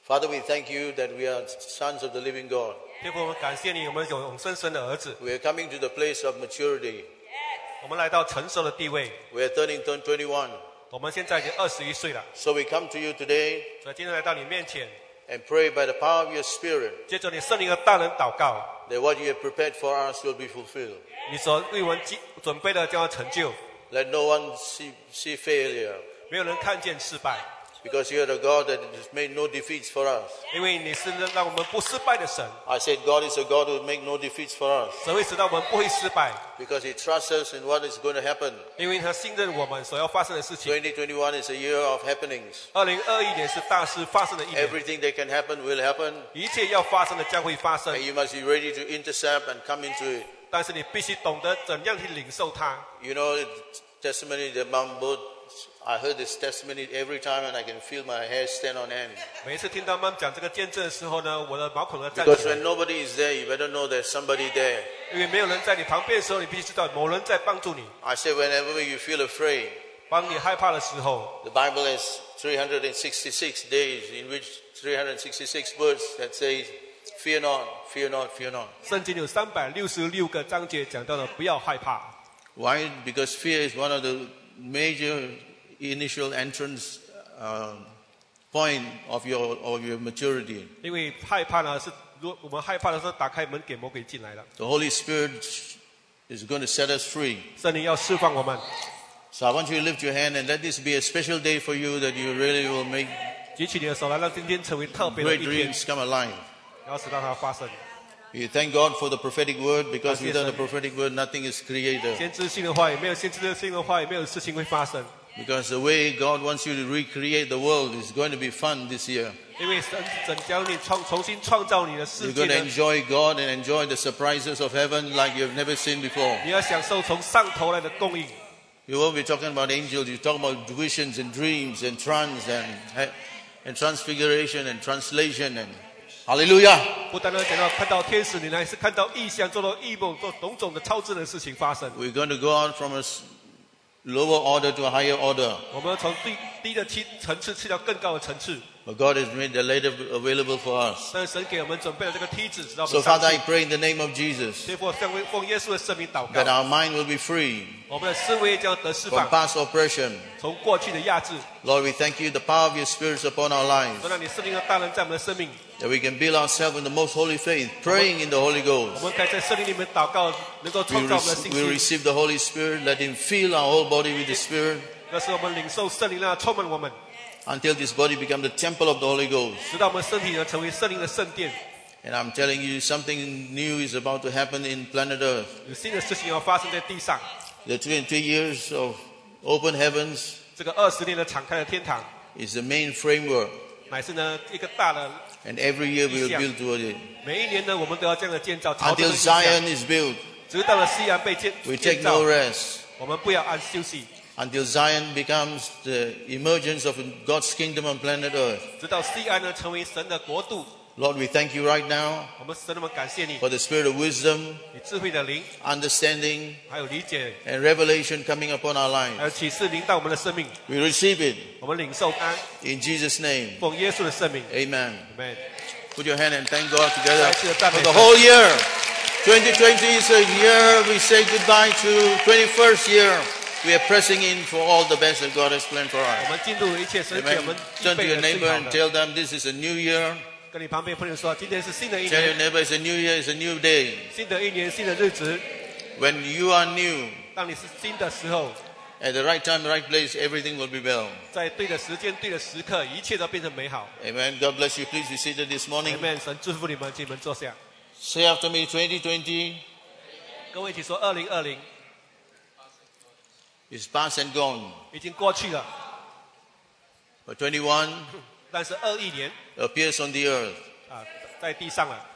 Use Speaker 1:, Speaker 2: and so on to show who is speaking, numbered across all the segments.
Speaker 1: Father, we thank you that we are sons of the living God.
Speaker 2: 天父，我们感谢你，我们有永生神的儿子。
Speaker 1: We are coming to the place of maturity.
Speaker 2: 我们来到成熟的地位。
Speaker 1: We are turning 21.
Speaker 2: 我们现在已经21岁了，
Speaker 1: So we come to you today
Speaker 2: 所以今天来到你面前，
Speaker 1: and pray by the power of your Spirit
Speaker 2: 借着你圣灵的大能祷告，
Speaker 1: that what you have prepared for us will be fulfilled.
Speaker 2: 你所为我们准备的将要成就，
Speaker 1: Let no one see failure,
Speaker 2: 没有人看见失败，
Speaker 1: because you are the God that has made no defeats for us.
Speaker 2: 因为你是让我们不失败的神。
Speaker 1: I said God is a God who will make no defeats for us,
Speaker 2: 神会使到我们不会失败，
Speaker 1: because He trusts us in what is going to happen.
Speaker 2: 因为他信任我们所要发生的事情。
Speaker 1: 2021 is a year of happenings.
Speaker 2: 2021年是大事发生的一年，
Speaker 1: Everything that can happen will happen,
Speaker 2: 一切要发生的将会发生
Speaker 1: and，you must be ready to intercept and come into it.
Speaker 2: 但是你必须懂得怎样去领受它。
Speaker 1: You know, testimony that Mom both, I heard this testimony every time and I can feel my hair stand on end.
Speaker 2: 每一次听到妈妈讲这个见证的时候呢，我的毛孔都站
Speaker 1: Because
Speaker 2: 起来
Speaker 1: when，nobody is there, you better know there's somebody there.
Speaker 2: 因为没有人在你旁边的时候，你必须知道某人在帮助你。
Speaker 1: I say whenever you feel afraid,
Speaker 2: 当你害怕的时候，
Speaker 1: the Bible has 366 days in which 366 words that says, fear not, fear not, fear not.
Speaker 2: 圣经有366个章节讲到了不要害怕。
Speaker 1: Why? Because fear is one of the major initial entrance point of your maturity.
Speaker 2: 因为害怕呢，是如果我们害怕的时候，打开门给魔鬼进来了。
Speaker 1: The Holy Spirit is going to set us free.
Speaker 2: 圣灵要释放我们，
Speaker 1: So I want you to lift your hand and let this be a special day for you that you really will make
Speaker 2: 举起你的手来，让今天成为特别的
Speaker 1: great
Speaker 2: 一天，
Speaker 1: dreams come alive.
Speaker 2: 然后使到它发生。
Speaker 1: We thank God for the prophetic word because without the prophetic word nothing is created.
Speaker 2: 先知性的话语，没有先知性的话语，没有事情会发生。
Speaker 1: Because the way God wants you to recreate the world is going to be fun this year.
Speaker 2: 因为神将你重新创造你的世
Speaker 1: You're
Speaker 2: 界
Speaker 1: going to
Speaker 2: 呢，
Speaker 1: enjoy God and enjoy the surprises of heaven like you've never seen before.
Speaker 2: 你要享受从上头来的供应。
Speaker 1: You won't be talking about angels, you talk about visions and dreams and trance and transfiguration and translation and hallelujah.
Speaker 2: 不单单讲到看到天使，你还是看到异象，做到异梦，做种种的超自然的事情发生。
Speaker 1: We're going to go on from a lower order to a higher order.
Speaker 2: 我们要从低的层次去到更高的层次。
Speaker 1: But God has made the ladder available for us.
Speaker 2: 但是神给我们准备了这个梯子，直到我
Speaker 1: So
Speaker 2: 们上
Speaker 1: Father,
Speaker 2: 去
Speaker 1: I。pray in the name of Jesus
Speaker 2: 天父，奉耶稣的圣名祷
Speaker 1: that
Speaker 2: 告，
Speaker 1: our mind will be free
Speaker 2: 我们的思维将得释
Speaker 1: from
Speaker 2: 放，
Speaker 1: past oppression.
Speaker 2: 从过去的压制，
Speaker 1: Lord, we thank you the power of your spirits upon our lives.
Speaker 2: 让你圣灵的大能在我们的生命，
Speaker 1: That we can build ourselves in the most holy faith, praying in the Holy
Speaker 2: 我
Speaker 1: Ghost.
Speaker 2: 们可以在圣灵里面祷告，能够
Speaker 1: We,
Speaker 2: 创造我们的信
Speaker 1: we
Speaker 2: 心。
Speaker 1: receive the Holy Spirit, let Him fill our whole body with the Spirit
Speaker 2: 那是我们领受圣灵，让它充满我们，
Speaker 1: until this body becomes the temple of the Holy Ghost.
Speaker 2: 直到我们身体呢成为圣灵的圣殿。
Speaker 1: And I'm telling you, something new is about to happen in planet Earth.
Speaker 2: 有新的事情要发生在地上。
Speaker 1: The 20 years of open heavens
Speaker 2: 这个20年的敞开的天堂，
Speaker 1: is the main framework.
Speaker 2: 乃是呢一个大的，
Speaker 1: And every year we will build toward it.
Speaker 2: 每一年呢我们都要这样的建造，朝着这
Speaker 1: Until
Speaker 2: 个意向
Speaker 1: Zion is built,
Speaker 2: 直到了西安被建
Speaker 1: we take
Speaker 2: 建造
Speaker 1: no，rest.
Speaker 2: 我们不要安休息，
Speaker 1: Until Zion becomes the emergence of God's kingdom on planet Earth.
Speaker 2: 直到西安呢成为神的国度。
Speaker 1: Lord, we thank you right now
Speaker 2: 我们神，我们感谢你，
Speaker 1: for the spirit of wisdom,
Speaker 2: 你智慧的灵，
Speaker 1: understanding,
Speaker 2: 还有理解，
Speaker 1: and revelation coming upon our
Speaker 2: 还
Speaker 1: lives.
Speaker 2: 有启示临到我们的生命，
Speaker 1: We receive it
Speaker 2: 我们领受安，
Speaker 1: in Jesus' name.
Speaker 2: 奉耶稣的圣名
Speaker 1: Amen.
Speaker 2: ，Amen。
Speaker 1: Put your hand and thank God together
Speaker 2: 再次的赞美
Speaker 1: for the
Speaker 2: 神。
Speaker 1: whole year. 2020 is a year we say goodbye to. 21st year, we are pressing in for all the best that God has planned for
Speaker 2: 我
Speaker 1: us.
Speaker 2: 们进入一切神给我
Speaker 1: Amen.
Speaker 2: 们预
Speaker 1: Turn to
Speaker 2: 备
Speaker 1: your
Speaker 2: 的最
Speaker 1: neighbor
Speaker 2: 好
Speaker 1: and
Speaker 2: 的。
Speaker 1: tell them this is a new year.
Speaker 2: 跟你旁边朋友说，今天是新的一
Speaker 1: Tell your
Speaker 2: 年，
Speaker 1: neighbor it's a new year, it's a new day.
Speaker 2: 新的一年，新的日子。
Speaker 1: When you are new,
Speaker 2: 当你是新的时候，
Speaker 1: at the right time, right place, everything will be well.
Speaker 2: 在对的时间、对的时刻，一切都变成美好。
Speaker 1: Amen. God bless you. Please be seated this morning.
Speaker 2: Amen。神祝福你们，请你们坐下。
Speaker 1: Say after me, 2020
Speaker 2: 跟我一起说，2020
Speaker 1: is past and gone.
Speaker 2: 已经过去了，
Speaker 1: But 21
Speaker 2: 但是21年
Speaker 1: appears on the earth.
Speaker 2: 啊，在地上了。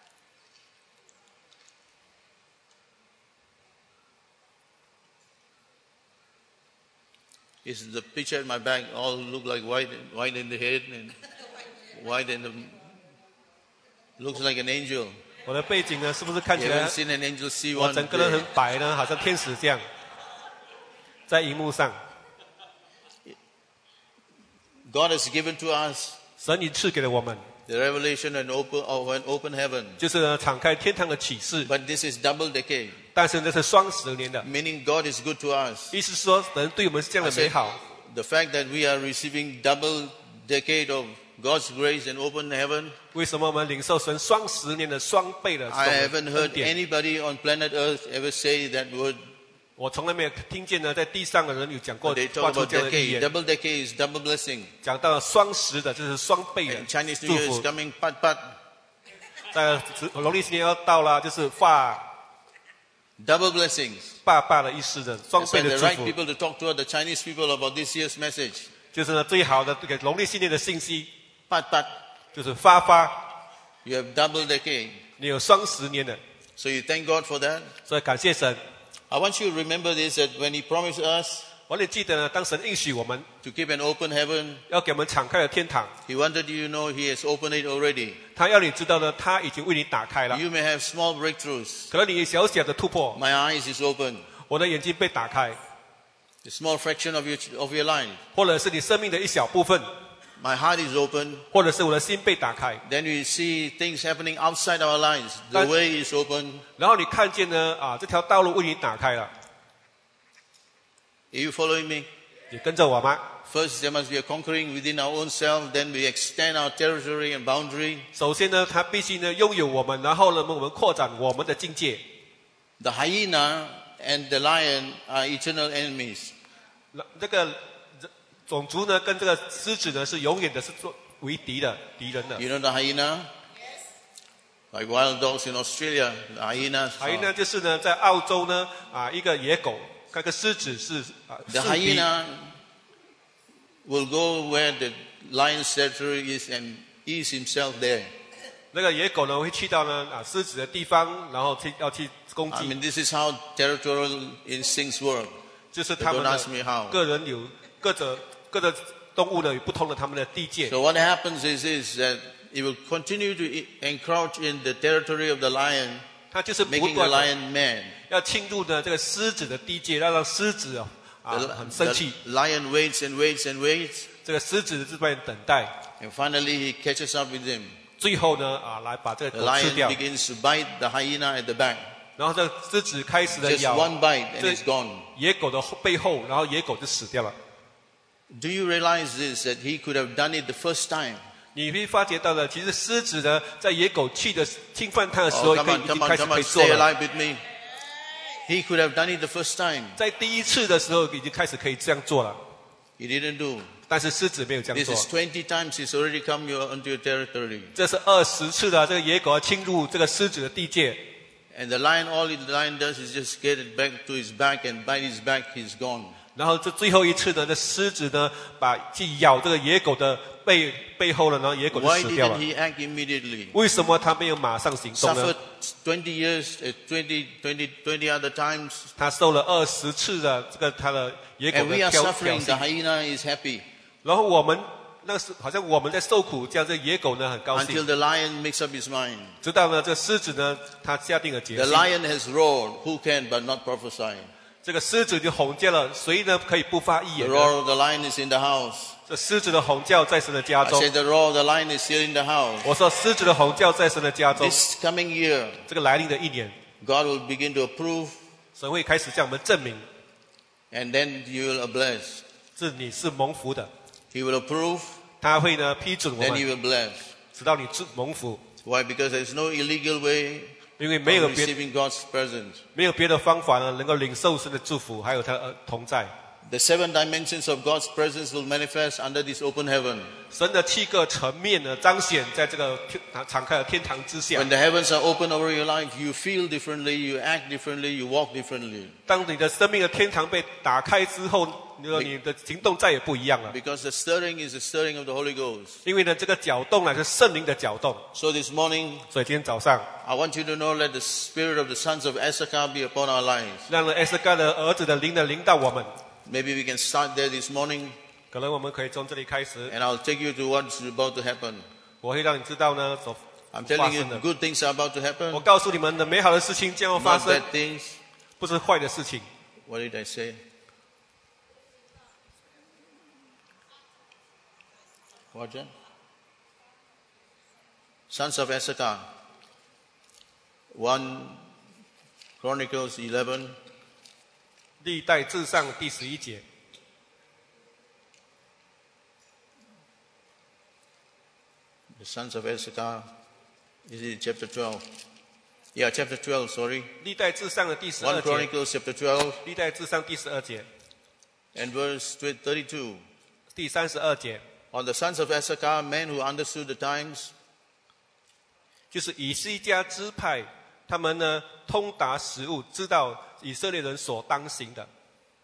Speaker 1: Is the picture at my back all look like white in the head and white in the looks like an angel.
Speaker 2: 我的背景呢，是不是看
Speaker 1: You
Speaker 2: 起来
Speaker 1: haven't seen an angel see
Speaker 2: 我
Speaker 1: one
Speaker 2: 整个人很
Speaker 1: day.
Speaker 2: 白呢，好像天使这样，在荧幕上。
Speaker 1: God has given to us
Speaker 2: 神已赐给了我们，
Speaker 1: the revelation of an open heaven.
Speaker 2: 就是呢敞开天堂的启示。
Speaker 1: But this is double decade,
Speaker 2: 但是这是双10年的，
Speaker 1: meaning God is good to us.
Speaker 2: 意思是说神对我们是这样的美好。
Speaker 1: The fact that we are receiving double decade of God's grace and open heaven,
Speaker 2: 为什么我们领受神双10年的双倍的
Speaker 1: I haven't
Speaker 2: 恩
Speaker 1: heard
Speaker 2: 典？
Speaker 1: anybody on planet Earth ever say that word.
Speaker 2: 我从来没有听见呢，在地上的人有讲过
Speaker 1: They
Speaker 2: 发
Speaker 1: talk
Speaker 2: 出
Speaker 1: about
Speaker 2: 这样的预
Speaker 1: decade.
Speaker 2: 言，
Speaker 1: Double decade is double blessing.
Speaker 2: 讲到双10的，这是双倍的
Speaker 1: And Chinese
Speaker 2: 祝
Speaker 1: New Year is
Speaker 2: 福。
Speaker 1: coming, pat.
Speaker 2: 在农历新年要到了，就是发
Speaker 1: Double blessings.
Speaker 2: 爸爸的意思的双
Speaker 1: That's
Speaker 2: 倍
Speaker 1: why
Speaker 2: 的
Speaker 1: the
Speaker 2: 祝
Speaker 1: right
Speaker 2: 福，
Speaker 1: people to talk to are the Chinese people about this year's message.
Speaker 2: 就是呢最好的给农历新年的信息，
Speaker 1: Pat.
Speaker 2: 就是发，
Speaker 1: You have double decade.
Speaker 2: 你有双10年的，
Speaker 1: So you thank God for that.
Speaker 2: 所以感谢神。
Speaker 1: I want you to remember this, that when He promised us
Speaker 2: 我也记得呢，当神应许我们
Speaker 1: to keep an open heaven,
Speaker 2: 要给我们敞开的天堂，
Speaker 1: He wanted you to know He has opened it already.
Speaker 2: 他要你知道呢，他已经为你打开了。
Speaker 1: You may have small breakthroughs.
Speaker 2: 可能你小小的突破，
Speaker 1: My eyes is open.
Speaker 2: 我的眼睛被打开，
Speaker 1: A small fraction of your life.
Speaker 2: 或者是你生命的一小部分，
Speaker 1: My heart is open.
Speaker 2: 或者是我的心被打开，
Speaker 1: Then we see things happening outside our lives. The
Speaker 2: But-
Speaker 1: way is open.
Speaker 2: 然后你看见呢这条道路为你打开了，
Speaker 1: Are you following me?
Speaker 2: 你跟着我吗？
Speaker 1: First, there must be a conquering within our own self. Then we extend our territory and boundary.
Speaker 2: 首先呢，他必须呢拥有我们，然后呢我们扩展我们的境界。
Speaker 1: The hyena and the lion are eternal enemies.
Speaker 2: 这个种族呢跟这个狮子呢是永远的是做为敌人的。
Speaker 1: You know the hyena? Like wild dogs in Australia, the hyenas.
Speaker 2: 还有呢就是呢在澳洲呢一个野狗，那个狮子是
Speaker 1: The
Speaker 2: 宿敌。
Speaker 1: hyena will go where the lion's territory is and ease himself there.
Speaker 2: 那个野狗呢会去到呢狮子的地方，然后要去攻
Speaker 1: I
Speaker 2: 击，
Speaker 1: mean, this is how territorial instincts work.
Speaker 2: 就是他们
Speaker 1: Don't ask me how.
Speaker 2: 的个人有各的动物呢有不同的他们的地界。
Speaker 1: So what happens is that it will continue to encroach in the territory of the lion,
Speaker 2: 它就是不
Speaker 1: making the
Speaker 2: 断地
Speaker 1: lion mad.
Speaker 2: 要侵入呢这个狮子的地界，让狮子很生气。
Speaker 1: The lion waits and waits and waits,
Speaker 2: 这个狮子在外面等待，
Speaker 1: and finally he catches up with him.
Speaker 2: 最后呢来把这个
Speaker 1: The
Speaker 2: 狗吃
Speaker 1: lion
Speaker 2: 掉，
Speaker 1: begins to bite the hyena at the back.
Speaker 2: 然后这个狮子开始的
Speaker 1: Just
Speaker 2: 咬
Speaker 1: one bite and
Speaker 2: 这
Speaker 1: it's gone.
Speaker 2: 野狗的背后，然后野狗就死掉了。
Speaker 1: Do you realize this, that he could have done it the first time?
Speaker 2: 你会发觉到呢，其实狮子呢，在野狗侵犯它的时候，
Speaker 1: Oh,
Speaker 2: 已经
Speaker 1: come
Speaker 2: 开始
Speaker 1: on,
Speaker 2: 可以做
Speaker 1: stay
Speaker 2: 了。
Speaker 1: alive with me. He could have done it the first time.
Speaker 2: 在第一次的时候，已经开始可以这样做了，
Speaker 1: He didn't do.
Speaker 2: 但是狮子没有这样
Speaker 1: This
Speaker 2: 做。
Speaker 1: is 20 times he's already come onto your territory.
Speaker 2: 这是20次的这个野狗要侵入这个狮子的地界，
Speaker 1: And the lion, all the lion does is just get it back to his back and bite his back, he's gone.
Speaker 2: 然后这最后一次呢，这狮子呢，去咬这个野狗的背后了，然后野狗就
Speaker 1: Why
Speaker 2: 死掉
Speaker 1: didn't
Speaker 2: 了。
Speaker 1: he act immediately?
Speaker 2: 为什么他没有马上行动呢
Speaker 1: Suffered？20 years, 20 other times.
Speaker 2: 他受了20次的他的野狗
Speaker 1: And
Speaker 2: 的
Speaker 1: we are
Speaker 2: 挑
Speaker 1: suffering, the
Speaker 2: 衅，
Speaker 1: hyena is happy.
Speaker 2: 然后我们那是好像我们在受苦，这样这野狗呢很高
Speaker 1: Until
Speaker 2: 兴。
Speaker 1: the lion makes up his mind.
Speaker 2: 直到呢这狮子呢，他下定了决
Speaker 1: The
Speaker 2: 心，
Speaker 1: lion has roared, who can but not prophesy?
Speaker 2: 这个狮子就吼叫了，谁呢可以不发一
Speaker 1: The
Speaker 2: 言
Speaker 1: roar
Speaker 2: 呢？
Speaker 1: of the lion is in the house.
Speaker 2: 这狮子的吼叫在神的家
Speaker 1: I
Speaker 2: 中。
Speaker 1: said the roar of the lion is here in the house.
Speaker 2: 我说狮子的吼叫在神的家中。
Speaker 1: This coming year,
Speaker 2: 这个来临的一年，
Speaker 1: God will begin to approve,
Speaker 2: 神会开始向我们证明，
Speaker 1: and then you will bless.
Speaker 2: 你是蒙福的。
Speaker 1: He will approve,
Speaker 2: 他会呢批准我
Speaker 1: then he
Speaker 2: 们，
Speaker 1: will bless.
Speaker 2: 直到你蒙福，
Speaker 1: Why? Because there is no illegal way
Speaker 2: 因为没
Speaker 1: of
Speaker 2: 有别
Speaker 1: receiving God's presence.
Speaker 2: 没有别的方法呢，能够领受神的祝福，还有他的同在。
Speaker 1: The 7 dimensions of God's presence will manifest under this open heaven.
Speaker 2: 神的7个层面呢，彰显在这个敞开的天堂之下
Speaker 1: When。the heavens are open over your life, you feel differently, you act differently, you walk differently.
Speaker 2: 当你的生命的天堂被打开之后，你的行动再也不一样了。
Speaker 1: Because the stirring is the stirring of the Holy Ghost.
Speaker 2: 因为呢，这个搅动呢是圣灵的搅动。
Speaker 1: So this morning,
Speaker 2: 所以今天早上，
Speaker 1: I want you to know that the spirit of the sons of Issachar be upon our lives.
Speaker 2: 让了 S 干的儿子的灵的临到我们。
Speaker 1: Maybe we can start there this morning,
Speaker 2: 可能我们可以从这里开始，
Speaker 1: and I'll take you to what's about to happen.
Speaker 2: 我会让你知道呢所
Speaker 1: I'm
Speaker 2: 发
Speaker 1: telling you,
Speaker 2: 生的。
Speaker 1: good things are about to
Speaker 2: 我
Speaker 1: happen,
Speaker 2: 告诉你们的美好的事情将要发
Speaker 1: not
Speaker 2: 生
Speaker 1: bad，things.
Speaker 2: 不是坏的事情。
Speaker 1: What did I say? What, John? Sons of Issachar. 1 Chronicles 11.
Speaker 2: 历代志上第11节。
Speaker 1: The sons of Issachar. Is it chapter 12? Yeah, chapter 12, sorry.
Speaker 2: 历代志上的第12
Speaker 1: 1
Speaker 2: 节。
Speaker 1: Chronicles chapter 12.
Speaker 2: 历代志上第12节。
Speaker 1: And verse 32.
Speaker 2: 第32节。
Speaker 1: On the sons of Issachar, men who understood the times.
Speaker 2: 就是以西家支派，他们呢通达时务，知道以色列人所当行的。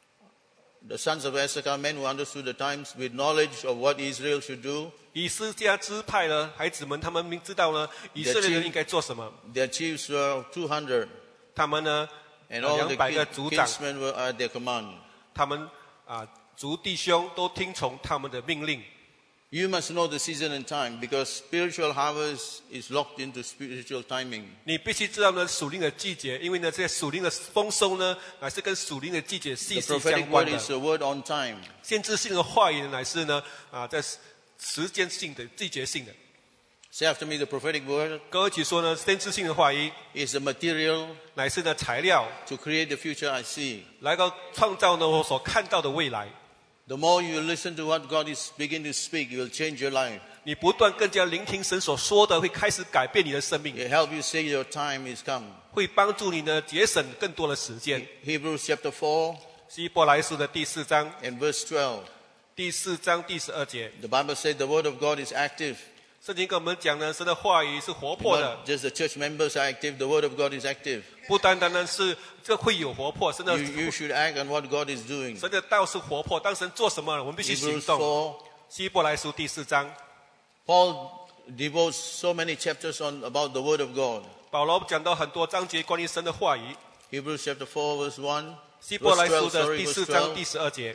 Speaker 1: The sons of Issachar, men who understood the times with knowledge of what Israel should do.
Speaker 2: 以西家支派呢，孩子们他们明知道呢，以色列人应该做什么。
Speaker 1: Their chiefs were 200.
Speaker 2: 他们呢
Speaker 1: ，and all the
Speaker 2: 200个族长，
Speaker 1: kinsmen were at their command.
Speaker 2: 他们族弟兄都听从他们的命令。
Speaker 1: You must know the season and time because spiritual harvest is locked into spiritual timing.
Speaker 2: 你必须知道呢属灵的季节，因为呢这些属灵的丰收呢，乃是跟属灵的季节息
Speaker 1: The
Speaker 2: 息相
Speaker 1: prophetic
Speaker 2: 关
Speaker 1: word
Speaker 2: 的。
Speaker 1: is a word on time.
Speaker 2: 先知性的话语乃是呢在时间性的、季节性的。
Speaker 1: Say after me, the prophetic word
Speaker 2: 跟我一起说呢，先知性的话语
Speaker 1: is the material
Speaker 2: 乃是呢材料，
Speaker 1: to create the future I see.
Speaker 2: 来到创造呢我所看到的未来。
Speaker 1: The more you listen to what God is beginning to speak, it will change your life.
Speaker 2: 你不断更加聆听神所说的，会开始改变你的生命，
Speaker 1: It help you say your time is come.
Speaker 2: 会帮助你呢节省更多的时间。
Speaker 1: Hebrews chapter 4
Speaker 2: 希伯来书的第4章
Speaker 1: and verse 12.
Speaker 2: 第4章第12节，
Speaker 1: The Bible said the word of God is active.
Speaker 2: 圣经跟我们讲呢，神的话语是活泼的，
Speaker 1: Not just the church members are active, the word of God is active.
Speaker 2: 不单单呢是这会有活泼，神的
Speaker 1: You should act on what God is doing.
Speaker 2: 神的道是活泼。当神做什么，我们必须行
Speaker 1: Hebrews
Speaker 2: 动。
Speaker 1: 4.
Speaker 2: 希伯来书第4章，
Speaker 1: Paul devotes so many chapters on about the word of God.
Speaker 2: 保罗讲到很多章节关于神的话语。
Speaker 1: Hebrews chapter 4 verse 1.
Speaker 2: 希伯来
Speaker 1: Verse 12,
Speaker 2: 书的
Speaker 1: sorry,
Speaker 2: 第
Speaker 1: verse
Speaker 2: 4章
Speaker 1: 12.
Speaker 2: 第12节，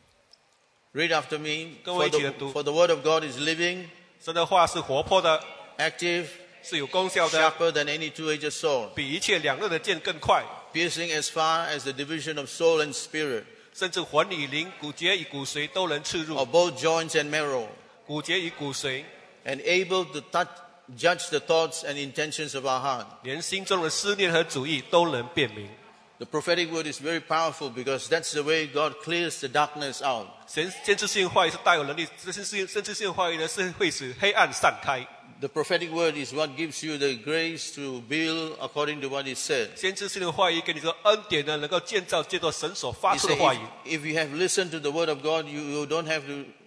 Speaker 1: Read after me.
Speaker 2: 跟我一起来读。
Speaker 1: For the word of God is living,
Speaker 2: 神的话是活泼的，
Speaker 1: active,
Speaker 2: 是有功效的，
Speaker 1: sharper than any two-edged sword,
Speaker 2: 比一切两刃的剑更快，
Speaker 1: piercing as far as the division of soul and spirit,
Speaker 2: 甚至魂与灵、骨节与骨髓都能刺入，
Speaker 1: of both joints and marrow,
Speaker 2: 骨节与骨髓，
Speaker 1: and able to judge the thoughts and intentions of our heart.
Speaker 2: 连心中的思念和主意都能辨明。
Speaker 1: The prophetic word is very powerful because that's the way God clears the darkness out.
Speaker 2: 先知性话语是带有能力，先知性话语呢是会使黑暗散开。
Speaker 1: The prophetic word is what gives you the grace to build according to what is said.
Speaker 2: 先知性的话语给你的恩典呢，能够建造借着神所发
Speaker 1: He
Speaker 2: 出的
Speaker 1: said,
Speaker 2: 话语。
Speaker 1: if you have listened to the word of God, you don't have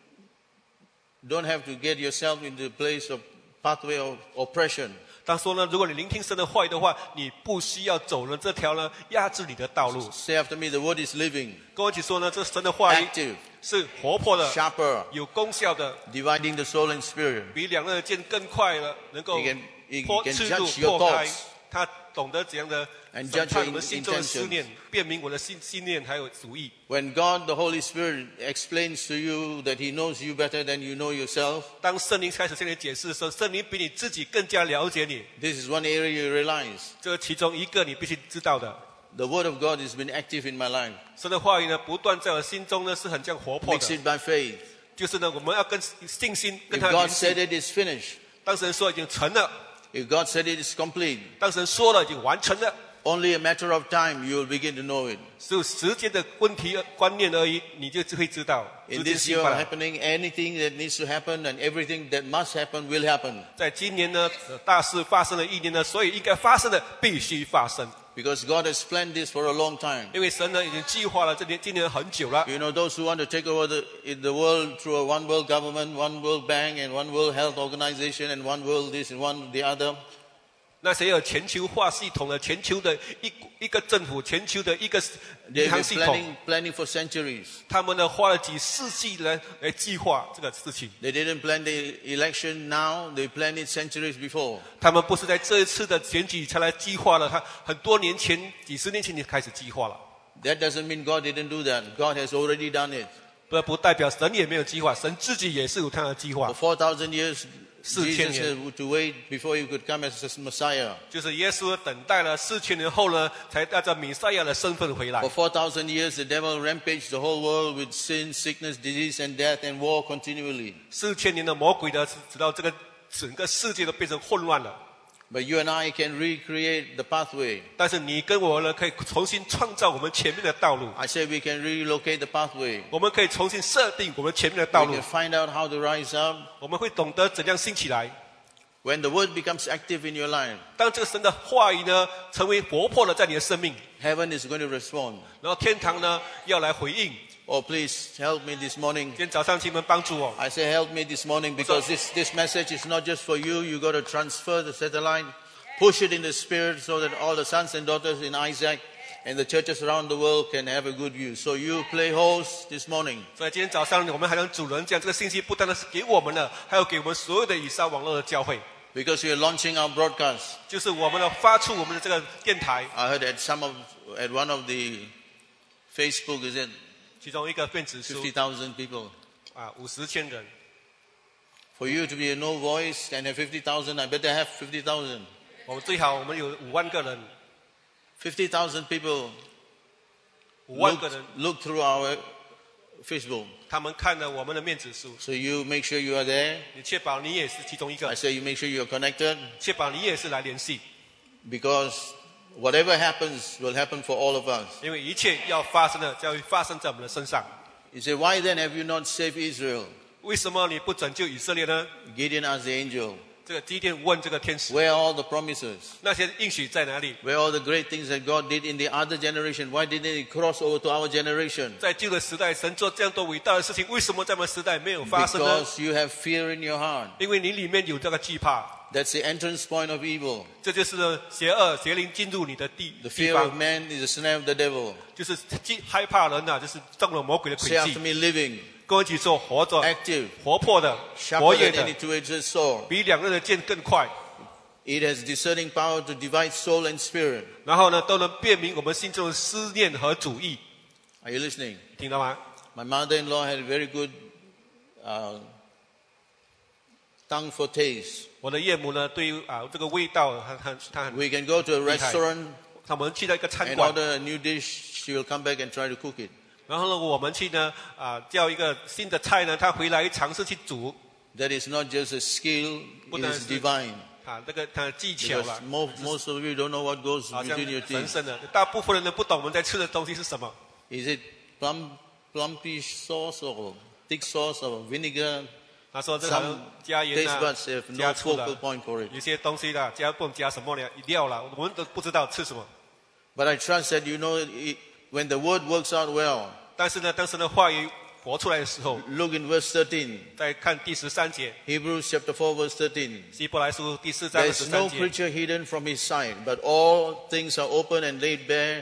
Speaker 1: to get yourself into the place of pathway of oppression.
Speaker 2: 他说呢，如果你聆听神的话语的话，你不需要走了这条呢压制你的道路。
Speaker 1: Say after me, the word is living,
Speaker 2: 跟我一起说呢，这神的话语
Speaker 1: active,
Speaker 2: 是活泼的、
Speaker 1: sharper,
Speaker 2: 有功效的，
Speaker 1: dividing the soul and spirit.
Speaker 2: 比两刃的剑更快了，能够
Speaker 1: He can
Speaker 2: 刺入
Speaker 1: judge your
Speaker 2: 破开
Speaker 1: thoughts.。
Speaker 2: 他懂得怎样的
Speaker 1: And
Speaker 2: 审
Speaker 1: judge
Speaker 2: 判
Speaker 1: your
Speaker 2: 我们心中的
Speaker 1: intentions.
Speaker 2: 思念，辨明我的信念还有主意。
Speaker 1: When God, the Holy Spirit, explains to you that He knows you better than you know yourself,
Speaker 2: 当圣灵开始向你解释的时候，圣灵比你自己更加了解你。
Speaker 1: this is one area you realize.
Speaker 2: 这其中一个你必须知道的，
Speaker 1: The word of God has been active in my life.
Speaker 2: 神的话语呢，不断在我心中呢是很这样活泼
Speaker 1: Mix
Speaker 2: 的。
Speaker 1: it by faith.
Speaker 2: 就是呢，我们要跟信心跟
Speaker 1: If
Speaker 2: 他
Speaker 1: God
Speaker 2: 联系
Speaker 1: said。it is finished,
Speaker 2: 当神说已经成了，
Speaker 1: if God said it is complete,
Speaker 2: 当神说了已经完成了，
Speaker 1: only a matter of time you will begin to know it.
Speaker 2: 只有时间的问题观念而已，你就会知道。
Speaker 1: In
Speaker 2: 时间
Speaker 1: this
Speaker 2: 兴
Speaker 1: year
Speaker 2: 奋了
Speaker 1: happening, anything that needs to happen and everything that must happen will happen.
Speaker 2: 在今年呢，大事发生了一年呢，所以应该发生的必须发生，
Speaker 1: Because God has planned this for a long time.
Speaker 2: 因为神呢已经计划了今年很久了。
Speaker 1: You know, those who want to take over the world through a one world government, one world bank, and one world health organization, and one world this and one the other,
Speaker 2: 那些有全球化系统的、全球的一个政府、全球的一个
Speaker 1: they've
Speaker 2: 银行
Speaker 1: been
Speaker 2: 系统，
Speaker 1: planning for centuries.
Speaker 2: 他们呢花了几世纪来计划这个事情。
Speaker 1: They didn't plan the election now, they planned it centuries before.
Speaker 2: 他们不是在这一次的选举才来计划了，他很多年前、几十年前就开始计划了。
Speaker 1: That doesn't mean God didn't do that. God has already done it.
Speaker 2: 不代表神也没有计划，神自己也是有他的计划
Speaker 1: For。4,000 years,
Speaker 2: 4000
Speaker 1: Jesus had to wait before he could come as a Messiah.
Speaker 2: 就是耶稣等待了4000年后呢，才带着弥赛亚的身份回来
Speaker 1: For。4,000 years, the devil rampaged the whole world with sin, sickness, disease, and death, and war continually.
Speaker 2: 4000年的魔鬼的，直到这个整个世界都变成混乱了。
Speaker 1: But you and I can recreate the pathway.
Speaker 2: 但是你跟我呢，可以重新创造我们前面的道路。
Speaker 1: I say we can relocate the pathway.
Speaker 2: 我们可以重新设定我们前面的道
Speaker 1: We
Speaker 2: 路
Speaker 1: can，find out how to rise up.
Speaker 2: 我们会懂得怎样兴起来。
Speaker 1: When the word becomes active in your life,
Speaker 2: 当这个神的话语呢，成为活泼的在你的生命，
Speaker 1: heaven is going to respond.
Speaker 2: 然后天堂呢要来回应。
Speaker 1: Oh, please help me this morning.
Speaker 2: 今天早上请你们帮助我。
Speaker 1: I say help me this morning because this message is not just for you. You got to transfer the satellite, push it in the spirit so that all the sons and daughters in Isaac and the churches around the world can have a good view. So you play host this morning.
Speaker 2: 所以今天早上我们还能主人讲这个信息，不单单是给我们的，还有给我们所有的以撒网络的教会，
Speaker 1: Because we are launching our broadcast.
Speaker 2: 就是我们的发出我们的这个电台。
Speaker 1: I heard at one of the Facebook, is it
Speaker 2: 其中一个便指书
Speaker 1: 50,000 people?
Speaker 2: 50千人。
Speaker 1: For you to be a no voice and have 50,000, I better have 50,000.
Speaker 2: 我们最好我们有5万个人，
Speaker 1: 50,000 people
Speaker 2: 5万个人，
Speaker 1: look through our Facebook.
Speaker 2: 他们看了我们的面子书。
Speaker 1: So you make sure you are there.
Speaker 2: 你确保你也是其中一
Speaker 1: I
Speaker 2: 个，
Speaker 1: say you make sure you are connected
Speaker 2: 确保你也是来联系，
Speaker 1: because whatever happens will happen for all of us.
Speaker 2: 因为一切要发生的将会发生在我们的身上。
Speaker 1: You say, why then have you not saved Israel?
Speaker 2: 为什么你不拯救以色列呢？
Speaker 1: Gideon asked the angel,
Speaker 2: 这个基甸问这个天使，
Speaker 1: where are all the promises?
Speaker 2: 那些应许在哪里？
Speaker 1: Where are all the great things that God did in the other generation? Why didn't He cross over to our generation?
Speaker 2: 在旧的时代，神做这样多伟大的事情，为什么在我们时代没有发生呢？
Speaker 1: Because you have fear in your heart.
Speaker 2: 因为你里面有这个惧怕，
Speaker 1: That's the entrance point of evil.
Speaker 2: 这就是邪恶邪灵进入你的地
Speaker 1: The
Speaker 2: 地
Speaker 1: fear of
Speaker 2: 方，
Speaker 1: man is the snare of the devil.
Speaker 2: 就是害怕人呐，就是中了魔鬼的
Speaker 1: Say
Speaker 2: 诡
Speaker 1: after
Speaker 2: 计。
Speaker 1: me, living,
Speaker 2: 跟我一起做活着、
Speaker 1: active,
Speaker 2: 活泼的、活
Speaker 1: sharper
Speaker 2: 跃
Speaker 1: than
Speaker 2: 的，
Speaker 1: any two-edged sword.
Speaker 2: 比两刃的剑更快。
Speaker 1: It has discerning power to divide soul and spirit.
Speaker 2: 然后呢，都能辨明我们心中的思念和主意，
Speaker 1: Are you listening?
Speaker 2: 听到吗？
Speaker 1: My mother-in-law had a very good tongue for taste.
Speaker 2: 我的岳母呢，对于这个味道，她很，
Speaker 1: We can go to a restaurant
Speaker 2: 他们去到一个餐
Speaker 1: and
Speaker 2: 馆，
Speaker 1: order a new dish. She will come back and try to cook it.
Speaker 2: 然后呢，我们去呢叫一个新的菜呢，她回来尝试去煮
Speaker 1: That is not just a skill, it is
Speaker 2: 不单是
Speaker 1: divine.
Speaker 2: 这个她的技巧
Speaker 1: Because
Speaker 2: 了，
Speaker 1: most of you don't know what goes
Speaker 2: 好像
Speaker 1: between your
Speaker 2: 神
Speaker 1: teeth.
Speaker 2: 圣的。大部分人都不懂我们在吃的东西是什么，
Speaker 1: Is it plumpy sauce or thick sauce or vinegar?
Speaker 2: 他说这好像加盐
Speaker 1: Taste
Speaker 2: 啊
Speaker 1: buds have，no
Speaker 2: 加醋
Speaker 1: focal
Speaker 2: 的，
Speaker 1: point for it.
Speaker 2: 有些东西啦，加不加什么料啦，我们都不知道吃什么。
Speaker 1: But I trust that you know when the word works out well.
Speaker 2: 但是呢，当时的话语活出来的时候，
Speaker 1: Look in verse 13.
Speaker 2: 再看第13节，
Speaker 1: Hebrews chapter 4 verse 13.
Speaker 2: 希伯来书第4章
Speaker 1: There
Speaker 2: 的
Speaker 1: is no
Speaker 2: 13节。
Speaker 1: creature hidden from his sight, but all things are open and laid bare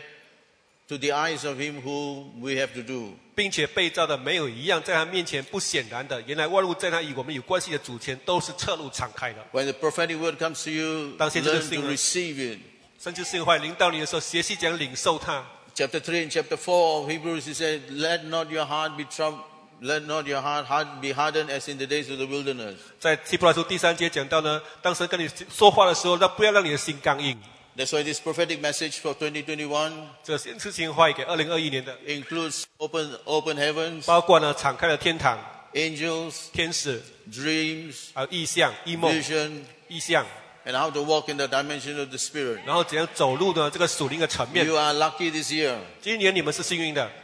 Speaker 1: to the eyes of him who we have to do.
Speaker 2: 并且被造的没有一样在他面前不显然的，原来万物在他与我们有关系的主前都是侧路敞开的。
Speaker 1: When the prophetic word comes to you,
Speaker 2: 当先知的
Speaker 1: learn
Speaker 2: 信
Speaker 1: to
Speaker 2: 了
Speaker 1: receive it.
Speaker 2: 甚至圣话临到你的时候，学习讲领受它。
Speaker 1: Chapter 3 and chapter 4 of Hebrews, he said, let not your heart be troubled, let not your heart be hardened as in the days of the wilderness.
Speaker 2: 在希伯来书第3节讲到呢，当神跟你说话的时候，那不要让你的心刚硬。
Speaker 1: That's why this prophetic message for 2021
Speaker 2: 这先知性话语给2021年的，
Speaker 1: includes open heavens,
Speaker 2: 包括呢敞开的天堂、
Speaker 1: angels,
Speaker 2: 天使，
Speaker 1: dreams,
Speaker 2: 还有异象、异梦、
Speaker 1: vision,
Speaker 2: 意象，
Speaker 1: and how to walk in the dimension of the Spirit.
Speaker 2: 然后怎样走入呢这个属灵的层面。
Speaker 1: You are lucky this year.
Speaker 2: 今年你们是幸运的，